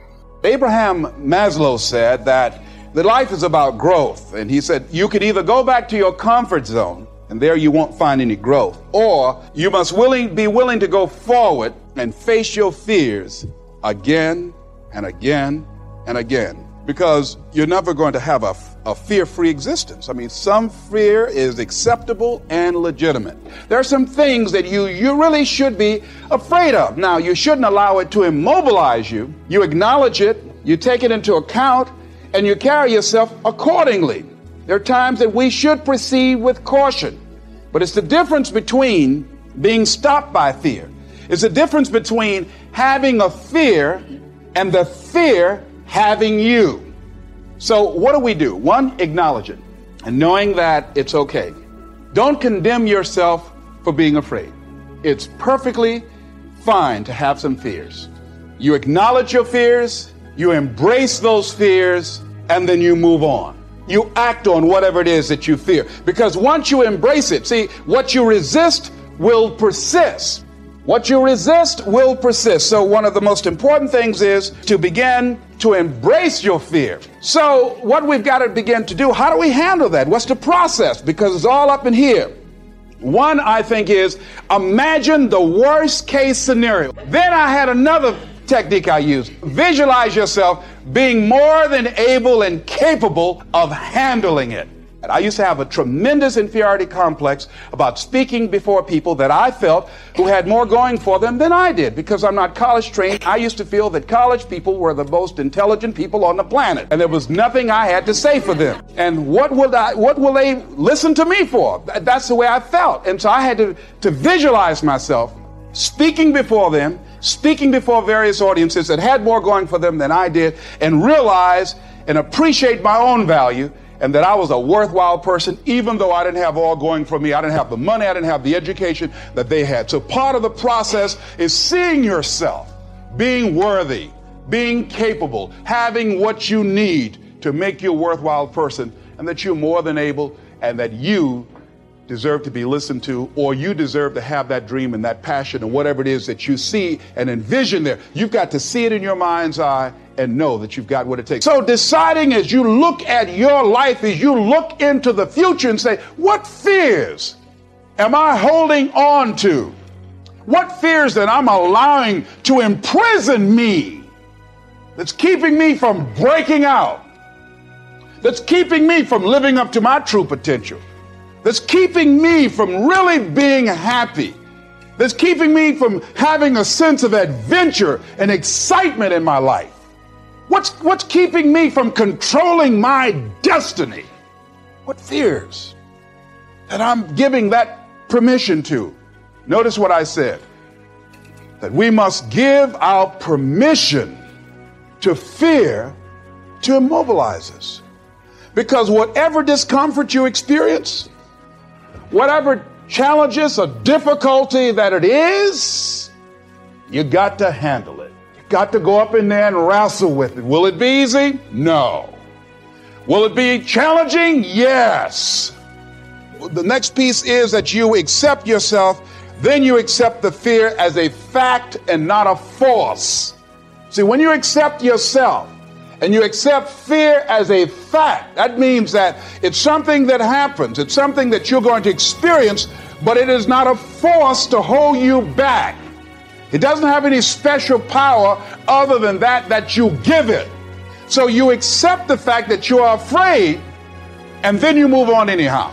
Abraham Maslow said that the life is about growth. And he said, you can either go back to your comfort zone, and there you won't find any growth, or you must willing, be willing to go forward and face your fears again and again and again. Because you're never going to have a, a fear-free existence. I mean, some fear is acceptable and legitimate. There are some things that you, you really should be afraid of. Now, you shouldn't allow it to immobilize you. You acknowledge it, you take it into account, and you carry yourself accordingly. There are times that we should proceed with caution. But it's the difference between being stopped by fear. It's the difference between having a fear and the fear having you. So what do we do? One, acknowledge it and knowing that it's okay. Don't condemn yourself for being afraid. It's perfectly fine to have some fears. You acknowledge your fears, you embrace those fears, and then you move on. You act on whatever it is that you fear. Because once you embrace it, see, what you resist will persist. What you resist will persist. So one of the most important things is to begin to embrace your fear. So what we've got to begin to do, how do we handle that? What's the process? Because it's all up in here. One, I think, is imagine the worst case scenario. Then I had another technique I used. Visualize yourself being more than able and capable of handling it. And I used to have a tremendous inferiority complex about speaking before people that I felt who had more going for them than I did. Because I'm not college trained, I used to feel that college people were the most intelligent people on the planet. And there was nothing I had to say for them. And what will I, what will they listen to me for? That's the way I felt. And so I had to, to visualize myself speaking before them, speaking before various audiences that had more going for them than I did, and realize and appreciate my own value, and that I was a worthwhile person, even though I didn't have all going for me. I didn't have the money, I didn't have the education that they had. So part of the process is seeing yourself, being worthy, being capable, having what you need to make you a worthwhile person, and that you're more than able, and that you deserve to be listened to, or you deserve to have that dream and that passion and whatever it is that you see and envision there. You've got to see it in your mind's eye and know that you've got what it takes. So deciding as you look at your life, as you look into the future and say, what fears am I holding on to? What fears that I'm allowing to imprison me, that's keeping me from breaking out, that's keeping me from living up to my true potential, that's keeping me from really being happy, that's keeping me from having a sense of adventure and excitement in my life? What's, what's keeping me from controlling my destiny? What fears that I'm giving that permission to? Notice what I said, that we must give our permission to fear to immobilize us. Because whatever discomfort you experience, whatever challenges or difficulty that it is, you got to handle it. Got to go up in there and wrestle with it. Will it be easy? No. Will it be challenging? Yes. The next piece is that you accept yourself then you accept the fear as a fact and not a force. See, when you accept yourself and you accept fear as a fact, that means that it's something that happens. It's something that you're going to experience, but it is not a force to hold you back. It doesn't have any special power other than that that you give it. So you accept the fact that you are afraid, and then you move on anyhow.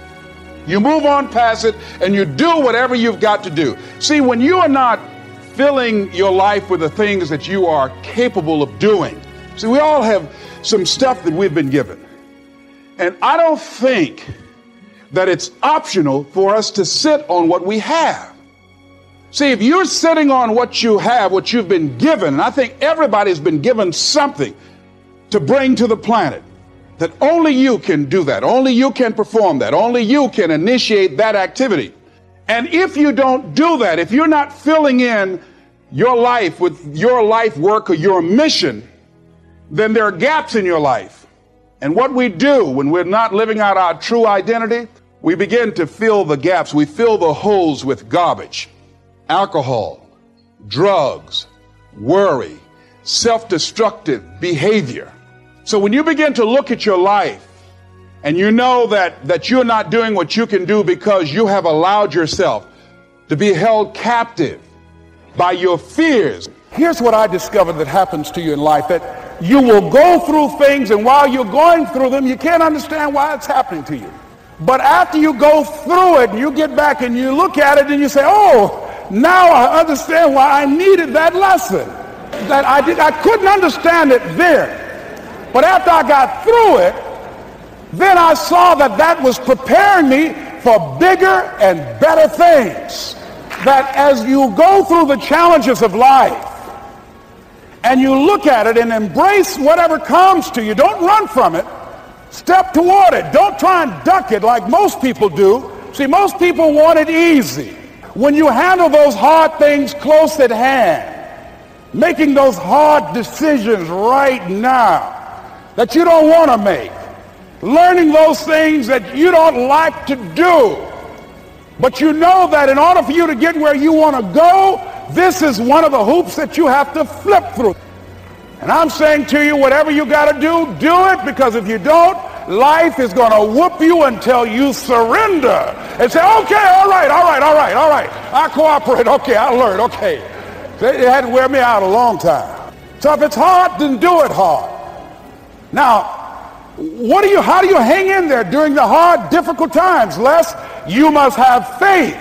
You move on past it, and you do whatever you've got to do. See, when you are not filling your life with the things that you are capable of doing, see, we all have some stuff that we've been given. And I don't think that it's optional for us to sit on what we have. See, if you're sitting on what you have, what you've been given, and I think everybody's been given something to bring to the planet, that only you can do that. Only you can perform that. Only you can initiate that activity. And if you don't do that, if you're not filling in your life with your life work or your mission, then there are gaps in your life. And what we do when we're not living out our true identity, we begin to fill the gaps. We fill the holes with garbage. Alcohol, drugs, worry, self-destructive behavior. So when you begin to look at your life and you know that, that you're not doing what you can do because you have allowed yourself to be held captive by your fears. Here's what I discovered that happens to you in life, that you will go through things, and while you're going through them, you can't understand why it's happening to you. But after you go through it and you get back and you look at it and you say, oh, now I understand why I needed that lesson. That I did, I couldn't understand it then. But after I got through it, then I saw that that was preparing me for bigger and better things. That as you go through the challenges of life and you look at it and embrace whatever comes to you, don't run from it. Step toward it. Don't try and duck it like most people do. See, most people want it easy. When you handle those hard things close at hand, making those hard decisions right now that you don't want to make, learning those things that you don't like to do, but you know that in order for you to get where you want to go, this is one of the hoops that you have to flip through. And I'm saying to you, whatever you got to do, do it, because if you don't, life is going to whoop you until you surrender and say, okay, all right, all right, all right, all right. I cooperate. Okay, I learned. Okay. It had to wear me out a long time. So if it's hard, then do it hard. Now, what do you, how do you hang in there during the hard, difficult times? Les, you must have faith.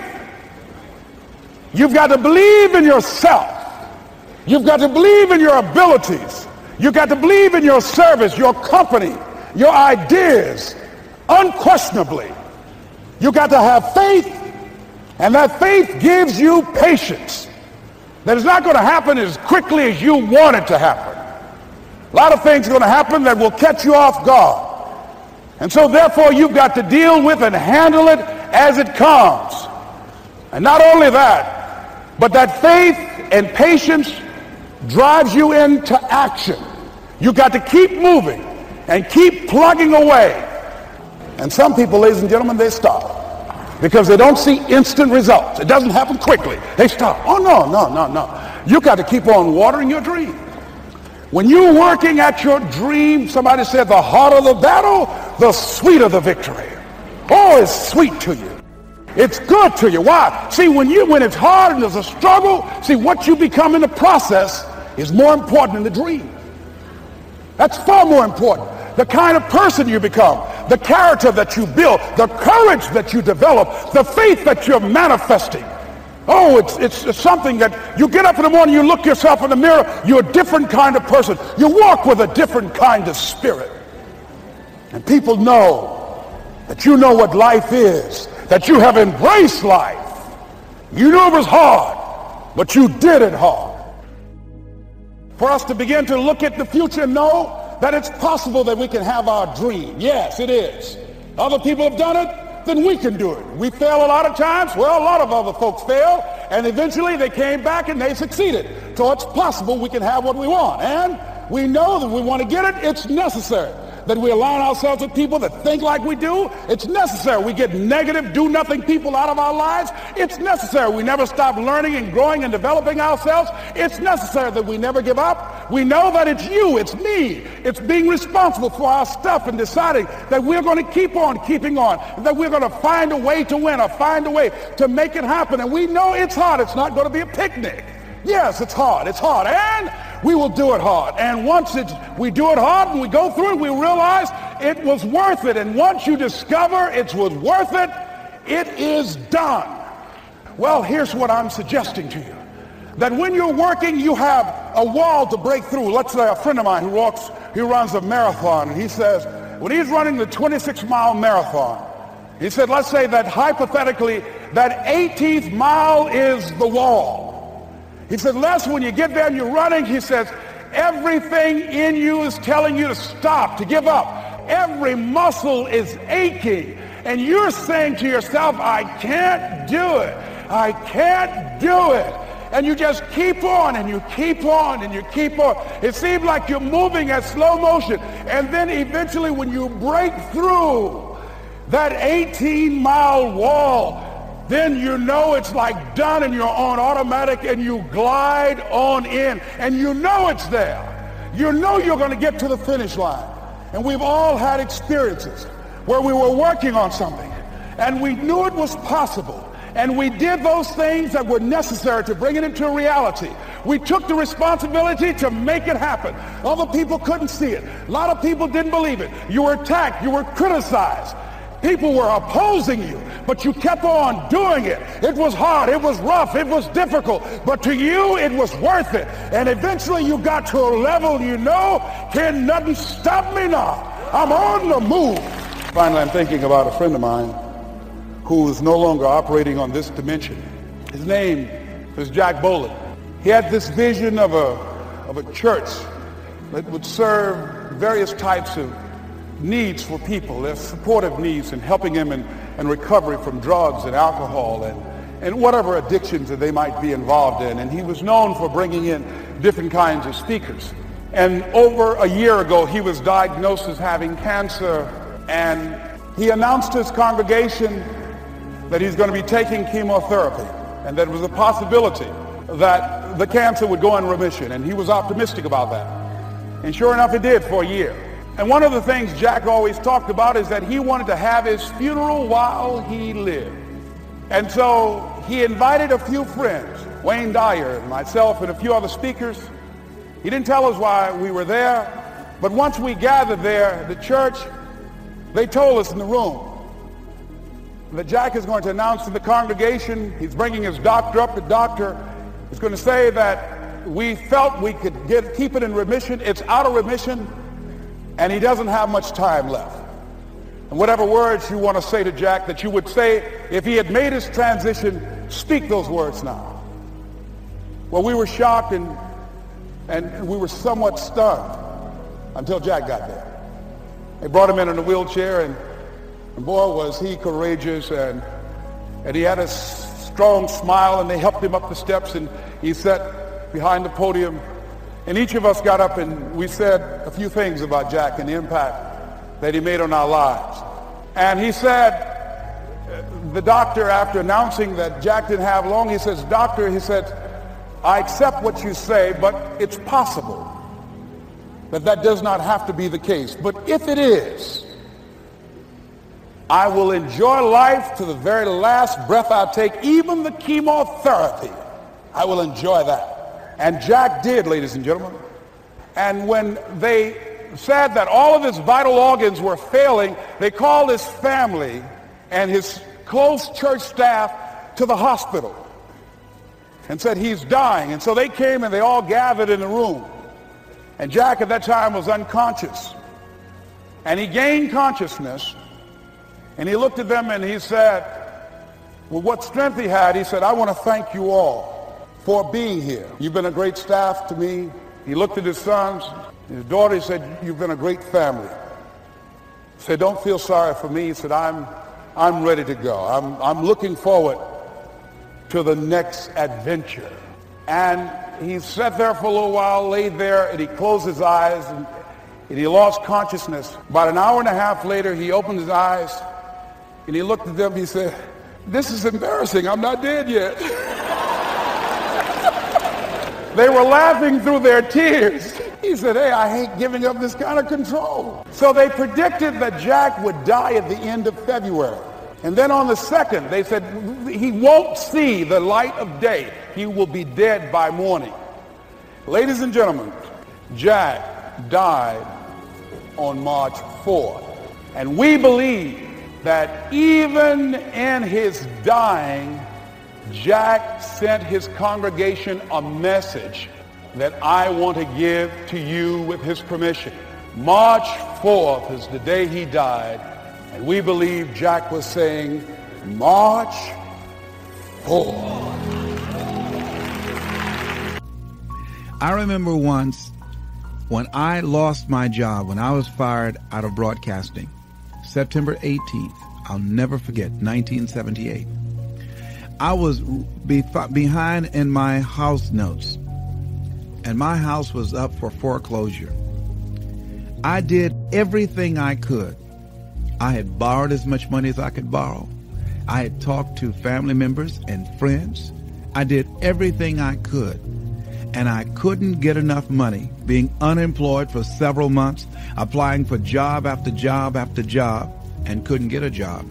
You've got to believe in yourself. You've got to believe in your abilities. You've got to believe in your service, your company, your ideas, unquestionably. You've got to have faith, and that faith gives you patience. That it's not going to happen as quickly as you want it to happen. A lot of things are going to happen that will catch you off guard. And so therefore you've got to deal with and handle it as it comes. And not only that, but that faith and patience drives you into action. You've got to keep moving and keep plugging away. And some people, ladies and gentlemen, they stop because they don't see instant results. It doesn't happen quickly. They stop. Oh, no, no, no, no. You got to keep on watering your dream. When you're working at your dream, somebody said the harder the battle, the sweeter the victory. Oh, it's sweet to you. It's good to you. Why? See, when you when it's hard and there's a struggle, see, what you become in the process is more important than the dream. That's far more important. The kind of person you become, the character that you build, the courage that you develop, the faith that you're manifesting. Oh, it's, it's it's something that you get up in the morning, you look yourself in the mirror, you're a different kind of person. You walk with a different kind of spirit. And people know that you know what life is, that you have embraced life. You knew it was hard, but you did it hard. For us to begin to look at the future and know that it's possible that we can have our dream. Yes, it is. Other people have done it, then we can do it. We fail a lot of times. Well, a lot of other folks fail, and eventually they came back and they succeeded. So it's possible we can have what we want. And we know that we want to get it, it's necessary that we align ourselves with people that think like we do. It's necessary we get negative, do-nothing people out of our lives. It's necessary we never stop learning and growing and developing ourselves. It's necessary that we never give up. We know that it's you, it's me. It's being responsible for our stuff and deciding that we're going to keep on keeping on, that we're going to find a way to win or find a way to make it happen. And we know it's hard. It's not going to be a picnic. Yes, it's hard. It's hard. And we will do it hard. And once it's, we do it hard and we go through it, we realize it was worth it. And once you discover it was worth it, it is done. Well, here's what I'm suggesting to you. That when you're working, you have a wall to break through. Let's say a friend of mine who walks, he runs a marathon, and he says, when he's running the twenty-six mile marathon, he said, let's say that hypothetically, that eighteenth mile is the wall. He said, Les, when you get there and you're running, he says, everything in you is telling you to stop, to give up. Every muscle is aching. And you're saying to yourself, I can't do it. I can't do it. And you just keep on and you keep on and you keep on. It seems like you're moving at slow motion. And then eventually when you break through that eighteen mile wall, then you know it's like done and you're on automatic and you glide on in and you know it's there. You know you're going to get to the finish line. And we've all had experiences where we were working on something and we knew it was possible. And we did those things that were necessary to bring it into reality. We took the responsibility to make it happen. Other people couldn't see it. A lot of people didn't believe it. You were attacked. You were criticized. People were opposing you, but you kept on doing it. It was hard. It was rough. It was difficult. But to you, it was worth it. And eventually you got to a level you know, can nothing stop me now. I'm on the move. Finally, I'm thinking about a friend of mine who is no longer operating on this dimension. His name is Jack Boland. He had this vision of a, of a church that would serve various types of needs for people, their supportive needs and helping them in, in recovery from drugs and alcohol and, and whatever addictions that they might be involved in. And he was known for bringing in different kinds of speakers. And over a year ago, he was diagnosed as having cancer, and he announced to his congregation that he's going to be taking chemotherapy and that it was a possibility that the cancer would go in remission. And he was optimistic about that. And sure enough, it did for a year. And one of the things Jack always talked about is that he wanted to have his funeral while he lived. And so he invited a few friends, Wayne Dyer and myself and a few other speakers. He didn't tell us why we were there, but once we gathered there, the church, they told us in the room that Jack is going to announce to the congregation, he's bringing his doctor up. The doctor is going to say that we felt we could get, keep it in remission. It's out of remission, and he doesn't have much time left. And whatever words you want to say to Jack that you would say if he had made his transition, speak those words now. Well, we were shocked and, and we were somewhat stunned until Jack got there. They brought him in in a wheelchair, and And boy, was he courageous, and, and he had a s- strong smile, and they helped him up the steps, and he sat behind the podium. And each of us got up and we said a few things about Jack and the impact that he made on our lives. And he said, the doctor, after announcing that Jack didn't have long, he says, doctor, he said, I accept what you say, but it's possible that that does not have to be the case. But if it is, I will enjoy life to the very last breath I take, even the chemotherapy. I will enjoy that. And Jack did, ladies and gentlemen. And when they said that all of his vital organs were failing, they called his family and his close church staff to the hospital and said he's dying. And so they came and they all gathered in the room. And Jack at that time was unconscious. And he gained consciousness. And he looked at them and he said, with what strength he had, he said, I want to thank you all for being here. You've been a great staff to me. He looked at his sons, his daughter. He said, you've been a great family. He said, don't feel sorry for me. He said, I'm, I'm ready to go. I'm, I'm looking forward to the next adventure. And he sat there for a little while, laid there, and he closed his eyes, and and he lost consciousness. About an hour and a half later, he opened his eyes, and he looked at them, he said, "This is embarrassing, I'm not dead yet." They were laughing through their tears. He said, "Hey, I hate giving up this kind of control." So they predicted that Jack would die at the end of February. And then on the second, they said, he won't see the light of day. He will be dead by morning. Ladies and gentlemen, Jack died on March fourth. And we believe that even in his dying, Jack sent his congregation a message that I want to give to you with his permission. March fourth is the day he died, and we believe Jack was saying, March fourth. I remember once when I lost my job, when I was fired out of broadcasting, September eighteenth, I'll never forget, nineteen seventy-eight. I was be- behind in my house notes, and my house was up for foreclosure. I did everything I could. I had borrowed as much money as I could borrow. I had talked to family members and friends. I did everything I could, and I couldn't get enough money, being unemployed for several months, applying for job after job after job, and couldn't get a job.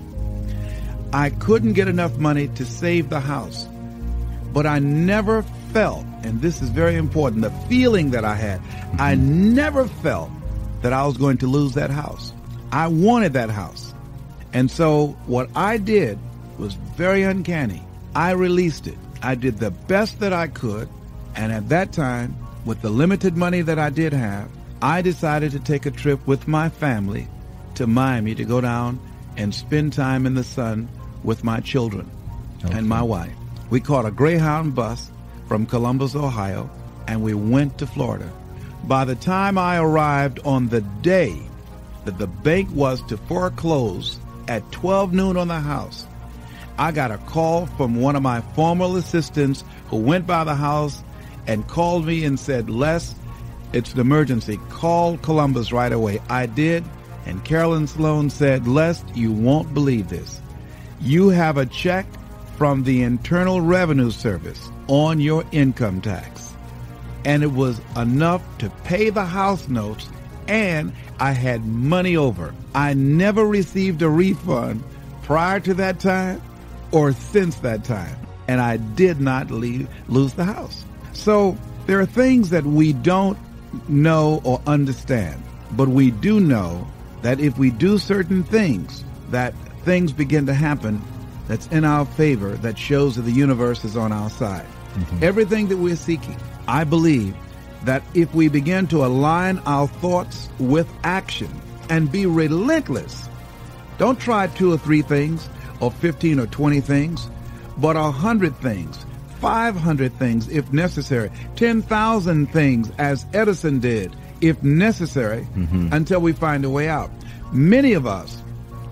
I couldn't get enough money to save the house, but I never felt, and this is very important, the feeling that I had, I never felt that I was going to lose that house. I wanted that house. And so what I did was very uncanny. I released it. I did the best that I could, and at that time, with the limited money that I did have, I decided to take a trip with my family to Miami to go down and spend time in the sun with my children okay. and my wife. We caught a Greyhound bus from Columbus, Ohio, and we went to Florida. By the time I arrived on the day that the bank was to foreclose at twelve noon on the house, I got a call from one of my former assistants who went by the house and called me and said, "Les, it's an emergency. Call Columbus right away." I did, and Carolyn Sloan said, "Les, you won't believe this. You have a check from the Internal Revenue Service on your income tax." And it was enough to pay the house notes, and I had money over. I never received a refund prior to that time or since that time, and I did not leave, lose the house. So there are things that we don't know or understand, but we do know that if we do certain things, that things begin to happen that's in our favor, that shows that the universe is on our side. Mm-hmm. Everything that we're seeking, I believe that if we begin to align our thoughts with action and be relentless, don't try two or three things or fifteen or twenty things, but a hundred things, five hundred things if necessary, ten thousand things as Edison did if necessary, mm-hmm. until we find a way out. Many of us,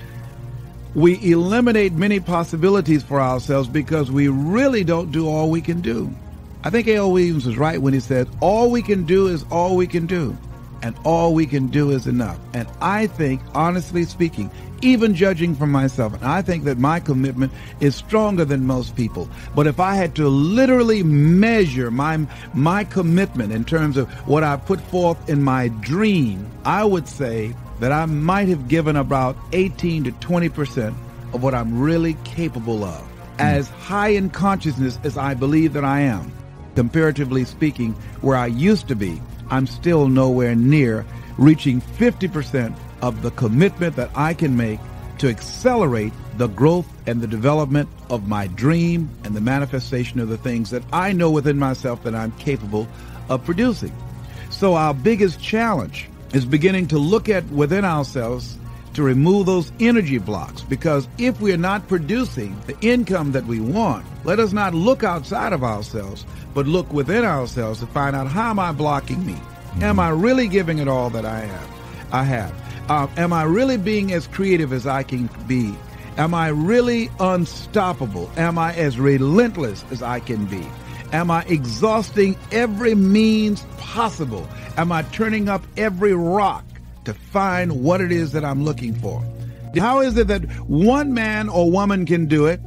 we eliminate many possibilities for ourselves because we really don't do all we can do. I think A L Williams was right when he said, all we can do is all we can do, and all we can do is enough. And I think, honestly speaking, even judging from myself, and I think that my commitment is stronger than most people. But if I had to literally measure my my commitment in terms of what I put forth in my dream, I would say that I might have given about eighteen to twenty percent of what I'm really capable of. As high in consciousness as I believe that I am, comparatively speaking, where I used to be, I'm still nowhere near reaching fifty percent of the commitment that I can make to accelerate the growth and the development of my dream and the manifestation of the things that I know within myself that I'm capable of producing. So our biggest challenge is beginning to look at within ourselves to remove those energy blocks, because if we're not producing the income that we want, let us not look outside of ourselves, but look within ourselves to find out, how am I blocking me? Mm-hmm. Am I really giving it all that I have? I have. Uh, am I really being as creative as I can be? Am I really unstoppable? Am I as relentless as I can be? Am I exhausting every means possible? Am I turning up every rock to find what it is that I'm looking for. How is it that one man or woman can do it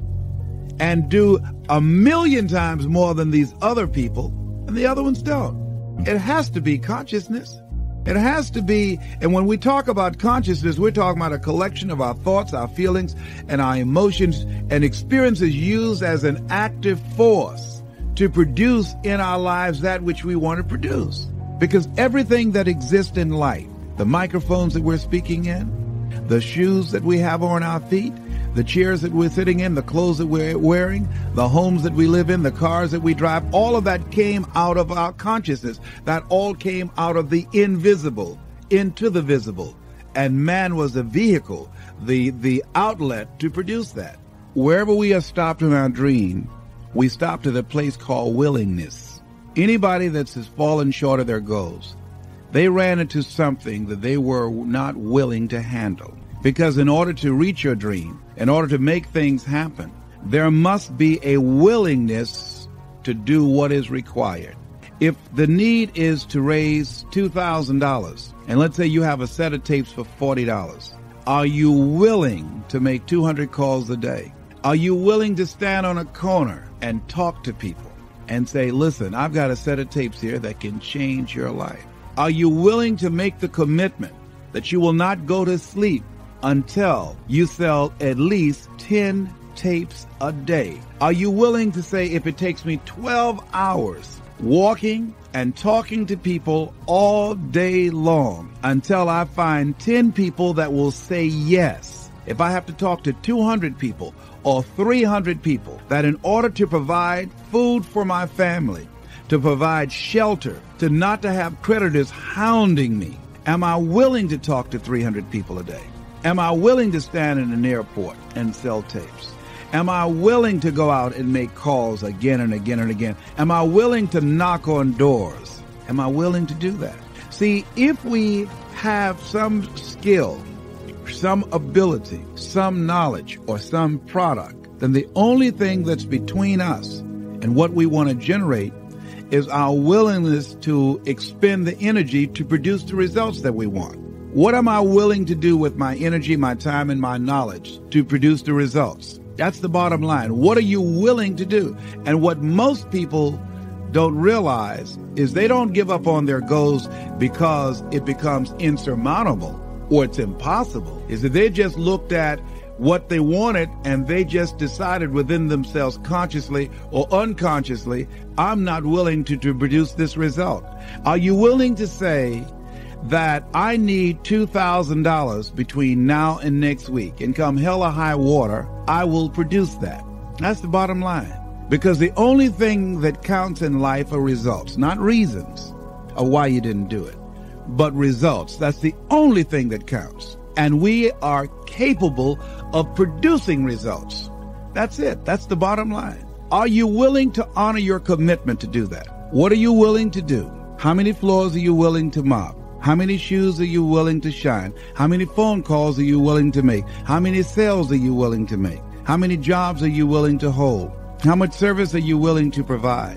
and do a million times more than these other people and the other ones don't? It has to be consciousness. It has to be, and when we talk about consciousness, we're talking about a collection of our thoughts, our feelings, and our emotions and experiences used as an active force to produce in our lives that which we want to produce. Because everything that exists in life, the microphones that we're speaking in, the shoes that we have on our feet, the chairs that we're sitting in, the clothes that we're wearing, the homes that we live in, the cars that we drive, all of that came out of our consciousness. That all came out of the invisible into the visible. And man was the vehicle, the, the outlet to produce that. Wherever we are stopped in our dream, we stop to the place called willingness. Anybody that's has fallen short of their goals, they ran into something that they were not willing to handle. Because in order to reach your dream, in order to make things happen, there must be a willingness to do what is required. If the need is to raise two thousand dollars, and let's say you have a set of tapes for forty dollars, are you willing to make two hundred calls a day? Are you willing to stand on a corner and talk to people and say, listen, I've got a set of tapes here that can change your life? Are you willing to make the commitment that you will not go to sleep until you sell at least ten tapes a day? Are you willing to say, if it takes me twelve hours walking and talking to people all day long until I find ten people that will say yes, if I have to talk to two hundred people or three hundred people, that in order to provide food for my family, to provide shelter, to not to have creditors hounding me, am I willing to talk to three hundred people a day? Am I willing to stand in an airport and sell tapes? Am I willing to go out and make calls again and again and again? Am I willing to knock on doors? Am I willing to do that? See, if we have some skill, some ability, some knowledge, or some product, then the only thing that's between us and what we want to generate is our willingness to expend the energy to produce the results that we want. What am I willing to do with my energy, my time, and my knowledge to produce the results? That's the bottom line. What are you willing to do? And what most people don't realize is they don't give up on their goals because it becomes insurmountable or it's impossible. Is that they just looked at what they wanted and they just decided within themselves, consciously or unconsciously, I'm not willing to, to produce this result. Are you willing to say that I need two thousand dollars between now and next week, and come hell or high water, I will produce that? That's the bottom line. Because the only thing that counts in life are results, not reasons of why you didn't do it, but results. That's the only thing that counts. And we are capable of producing results. That's it. That's the bottom line. Are you willing to honor your commitment to do that? What are you willing to do? How many floors are you willing to mop? How many shoes are you willing to shine? How many phone calls are you willing to make? How many sales are you willing to make? How many jobs are you willing to hold? How much service are you willing to provide?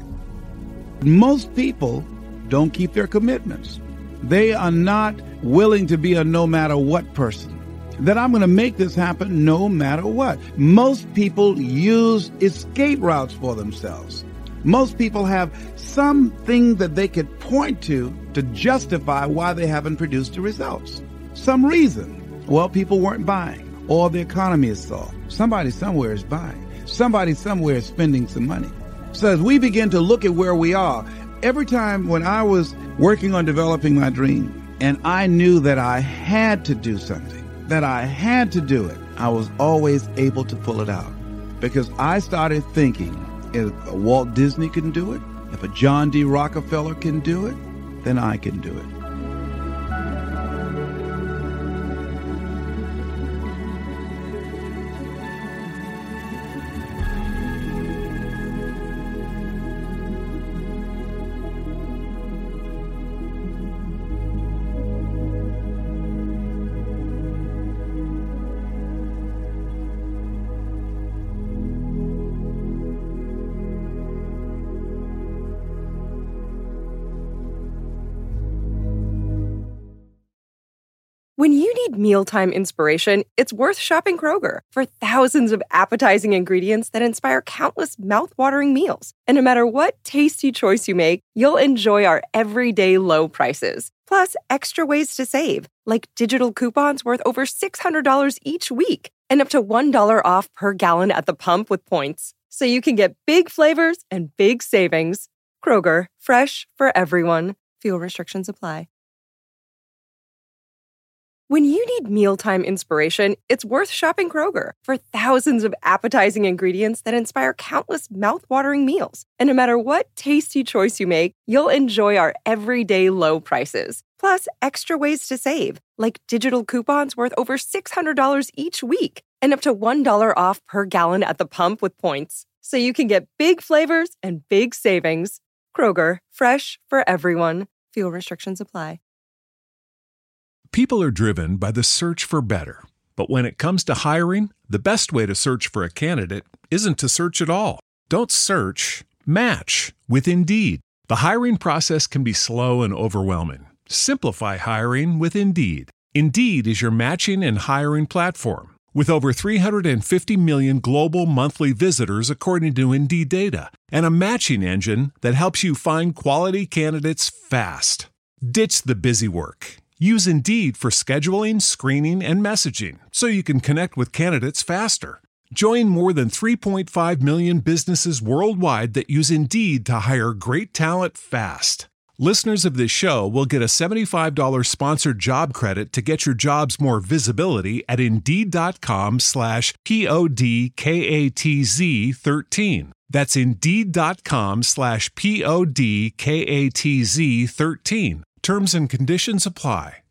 Most people don't keep their commitments. They are not willing to be a no matter what person. That I'm going to make this happen no matter what. Most people use escape routes for themselves. Most people have something that they could point to to justify why they haven't produced the results. Some reason. Well, people weren't buying, or the economy is soft. Somebody somewhere is buying. Somebody somewhere is spending some money. So as we begin to look at where we are, every time when I was working on developing my dream, and I knew that I had to do something, that I had to do it, I was always able to pull it out. Because I started thinking, if a Walt Disney can do it, if a John D. Rockefeller can do it, then I can do it. When you need mealtime inspiration, it's worth shopping Kroger for thousands of appetizing ingredients that inspire countless mouth-watering meals. And no matter what tasty choice you make, you'll enjoy our everyday low prices. Plus, extra ways to save, like digital coupons worth over six hundred dollars each week and up to one dollar off per gallon at the pump with points. So you can get big flavors and big savings. Kroger, fresh for everyone. Fuel restrictions apply. When you need mealtime inspiration, it's worth shopping Kroger for thousands of appetizing ingredients that inspire countless mouth-watering meals. And no matter what tasty choice you make, you'll enjoy our everyday low prices. Plus, extra ways to save, like digital coupons worth over six hundred dollars each week and up to one dollar off per gallon at the pump with points. So you can get big flavors and big savings. Kroger, fresh for everyone. Fuel restrictions apply. People are driven by the search for better. But when it comes to hiring, the best way to search for a candidate isn't to search at all. Don't search, match with Indeed. The hiring process can be slow and overwhelming. Simplify hiring with Indeed. Indeed is your matching and hiring platform. With over three hundred fifty million global monthly visitors according to Indeed data, and a matching engine that helps you find quality candidates fast. Ditch the busy work. Use Indeed for scheduling, screening, and messaging so you can connect with candidates faster. Join more than three point five million businesses worldwide that use Indeed to hire great talent fast. Listeners of this show will get a seventy-five dollars sponsored job credit to get your jobs more visibility at Indeed.com slash P-O-D-K-A-T-Z 13. That's Indeed.com slash P-O-D-K-A-T-Z 13. Terms and conditions apply.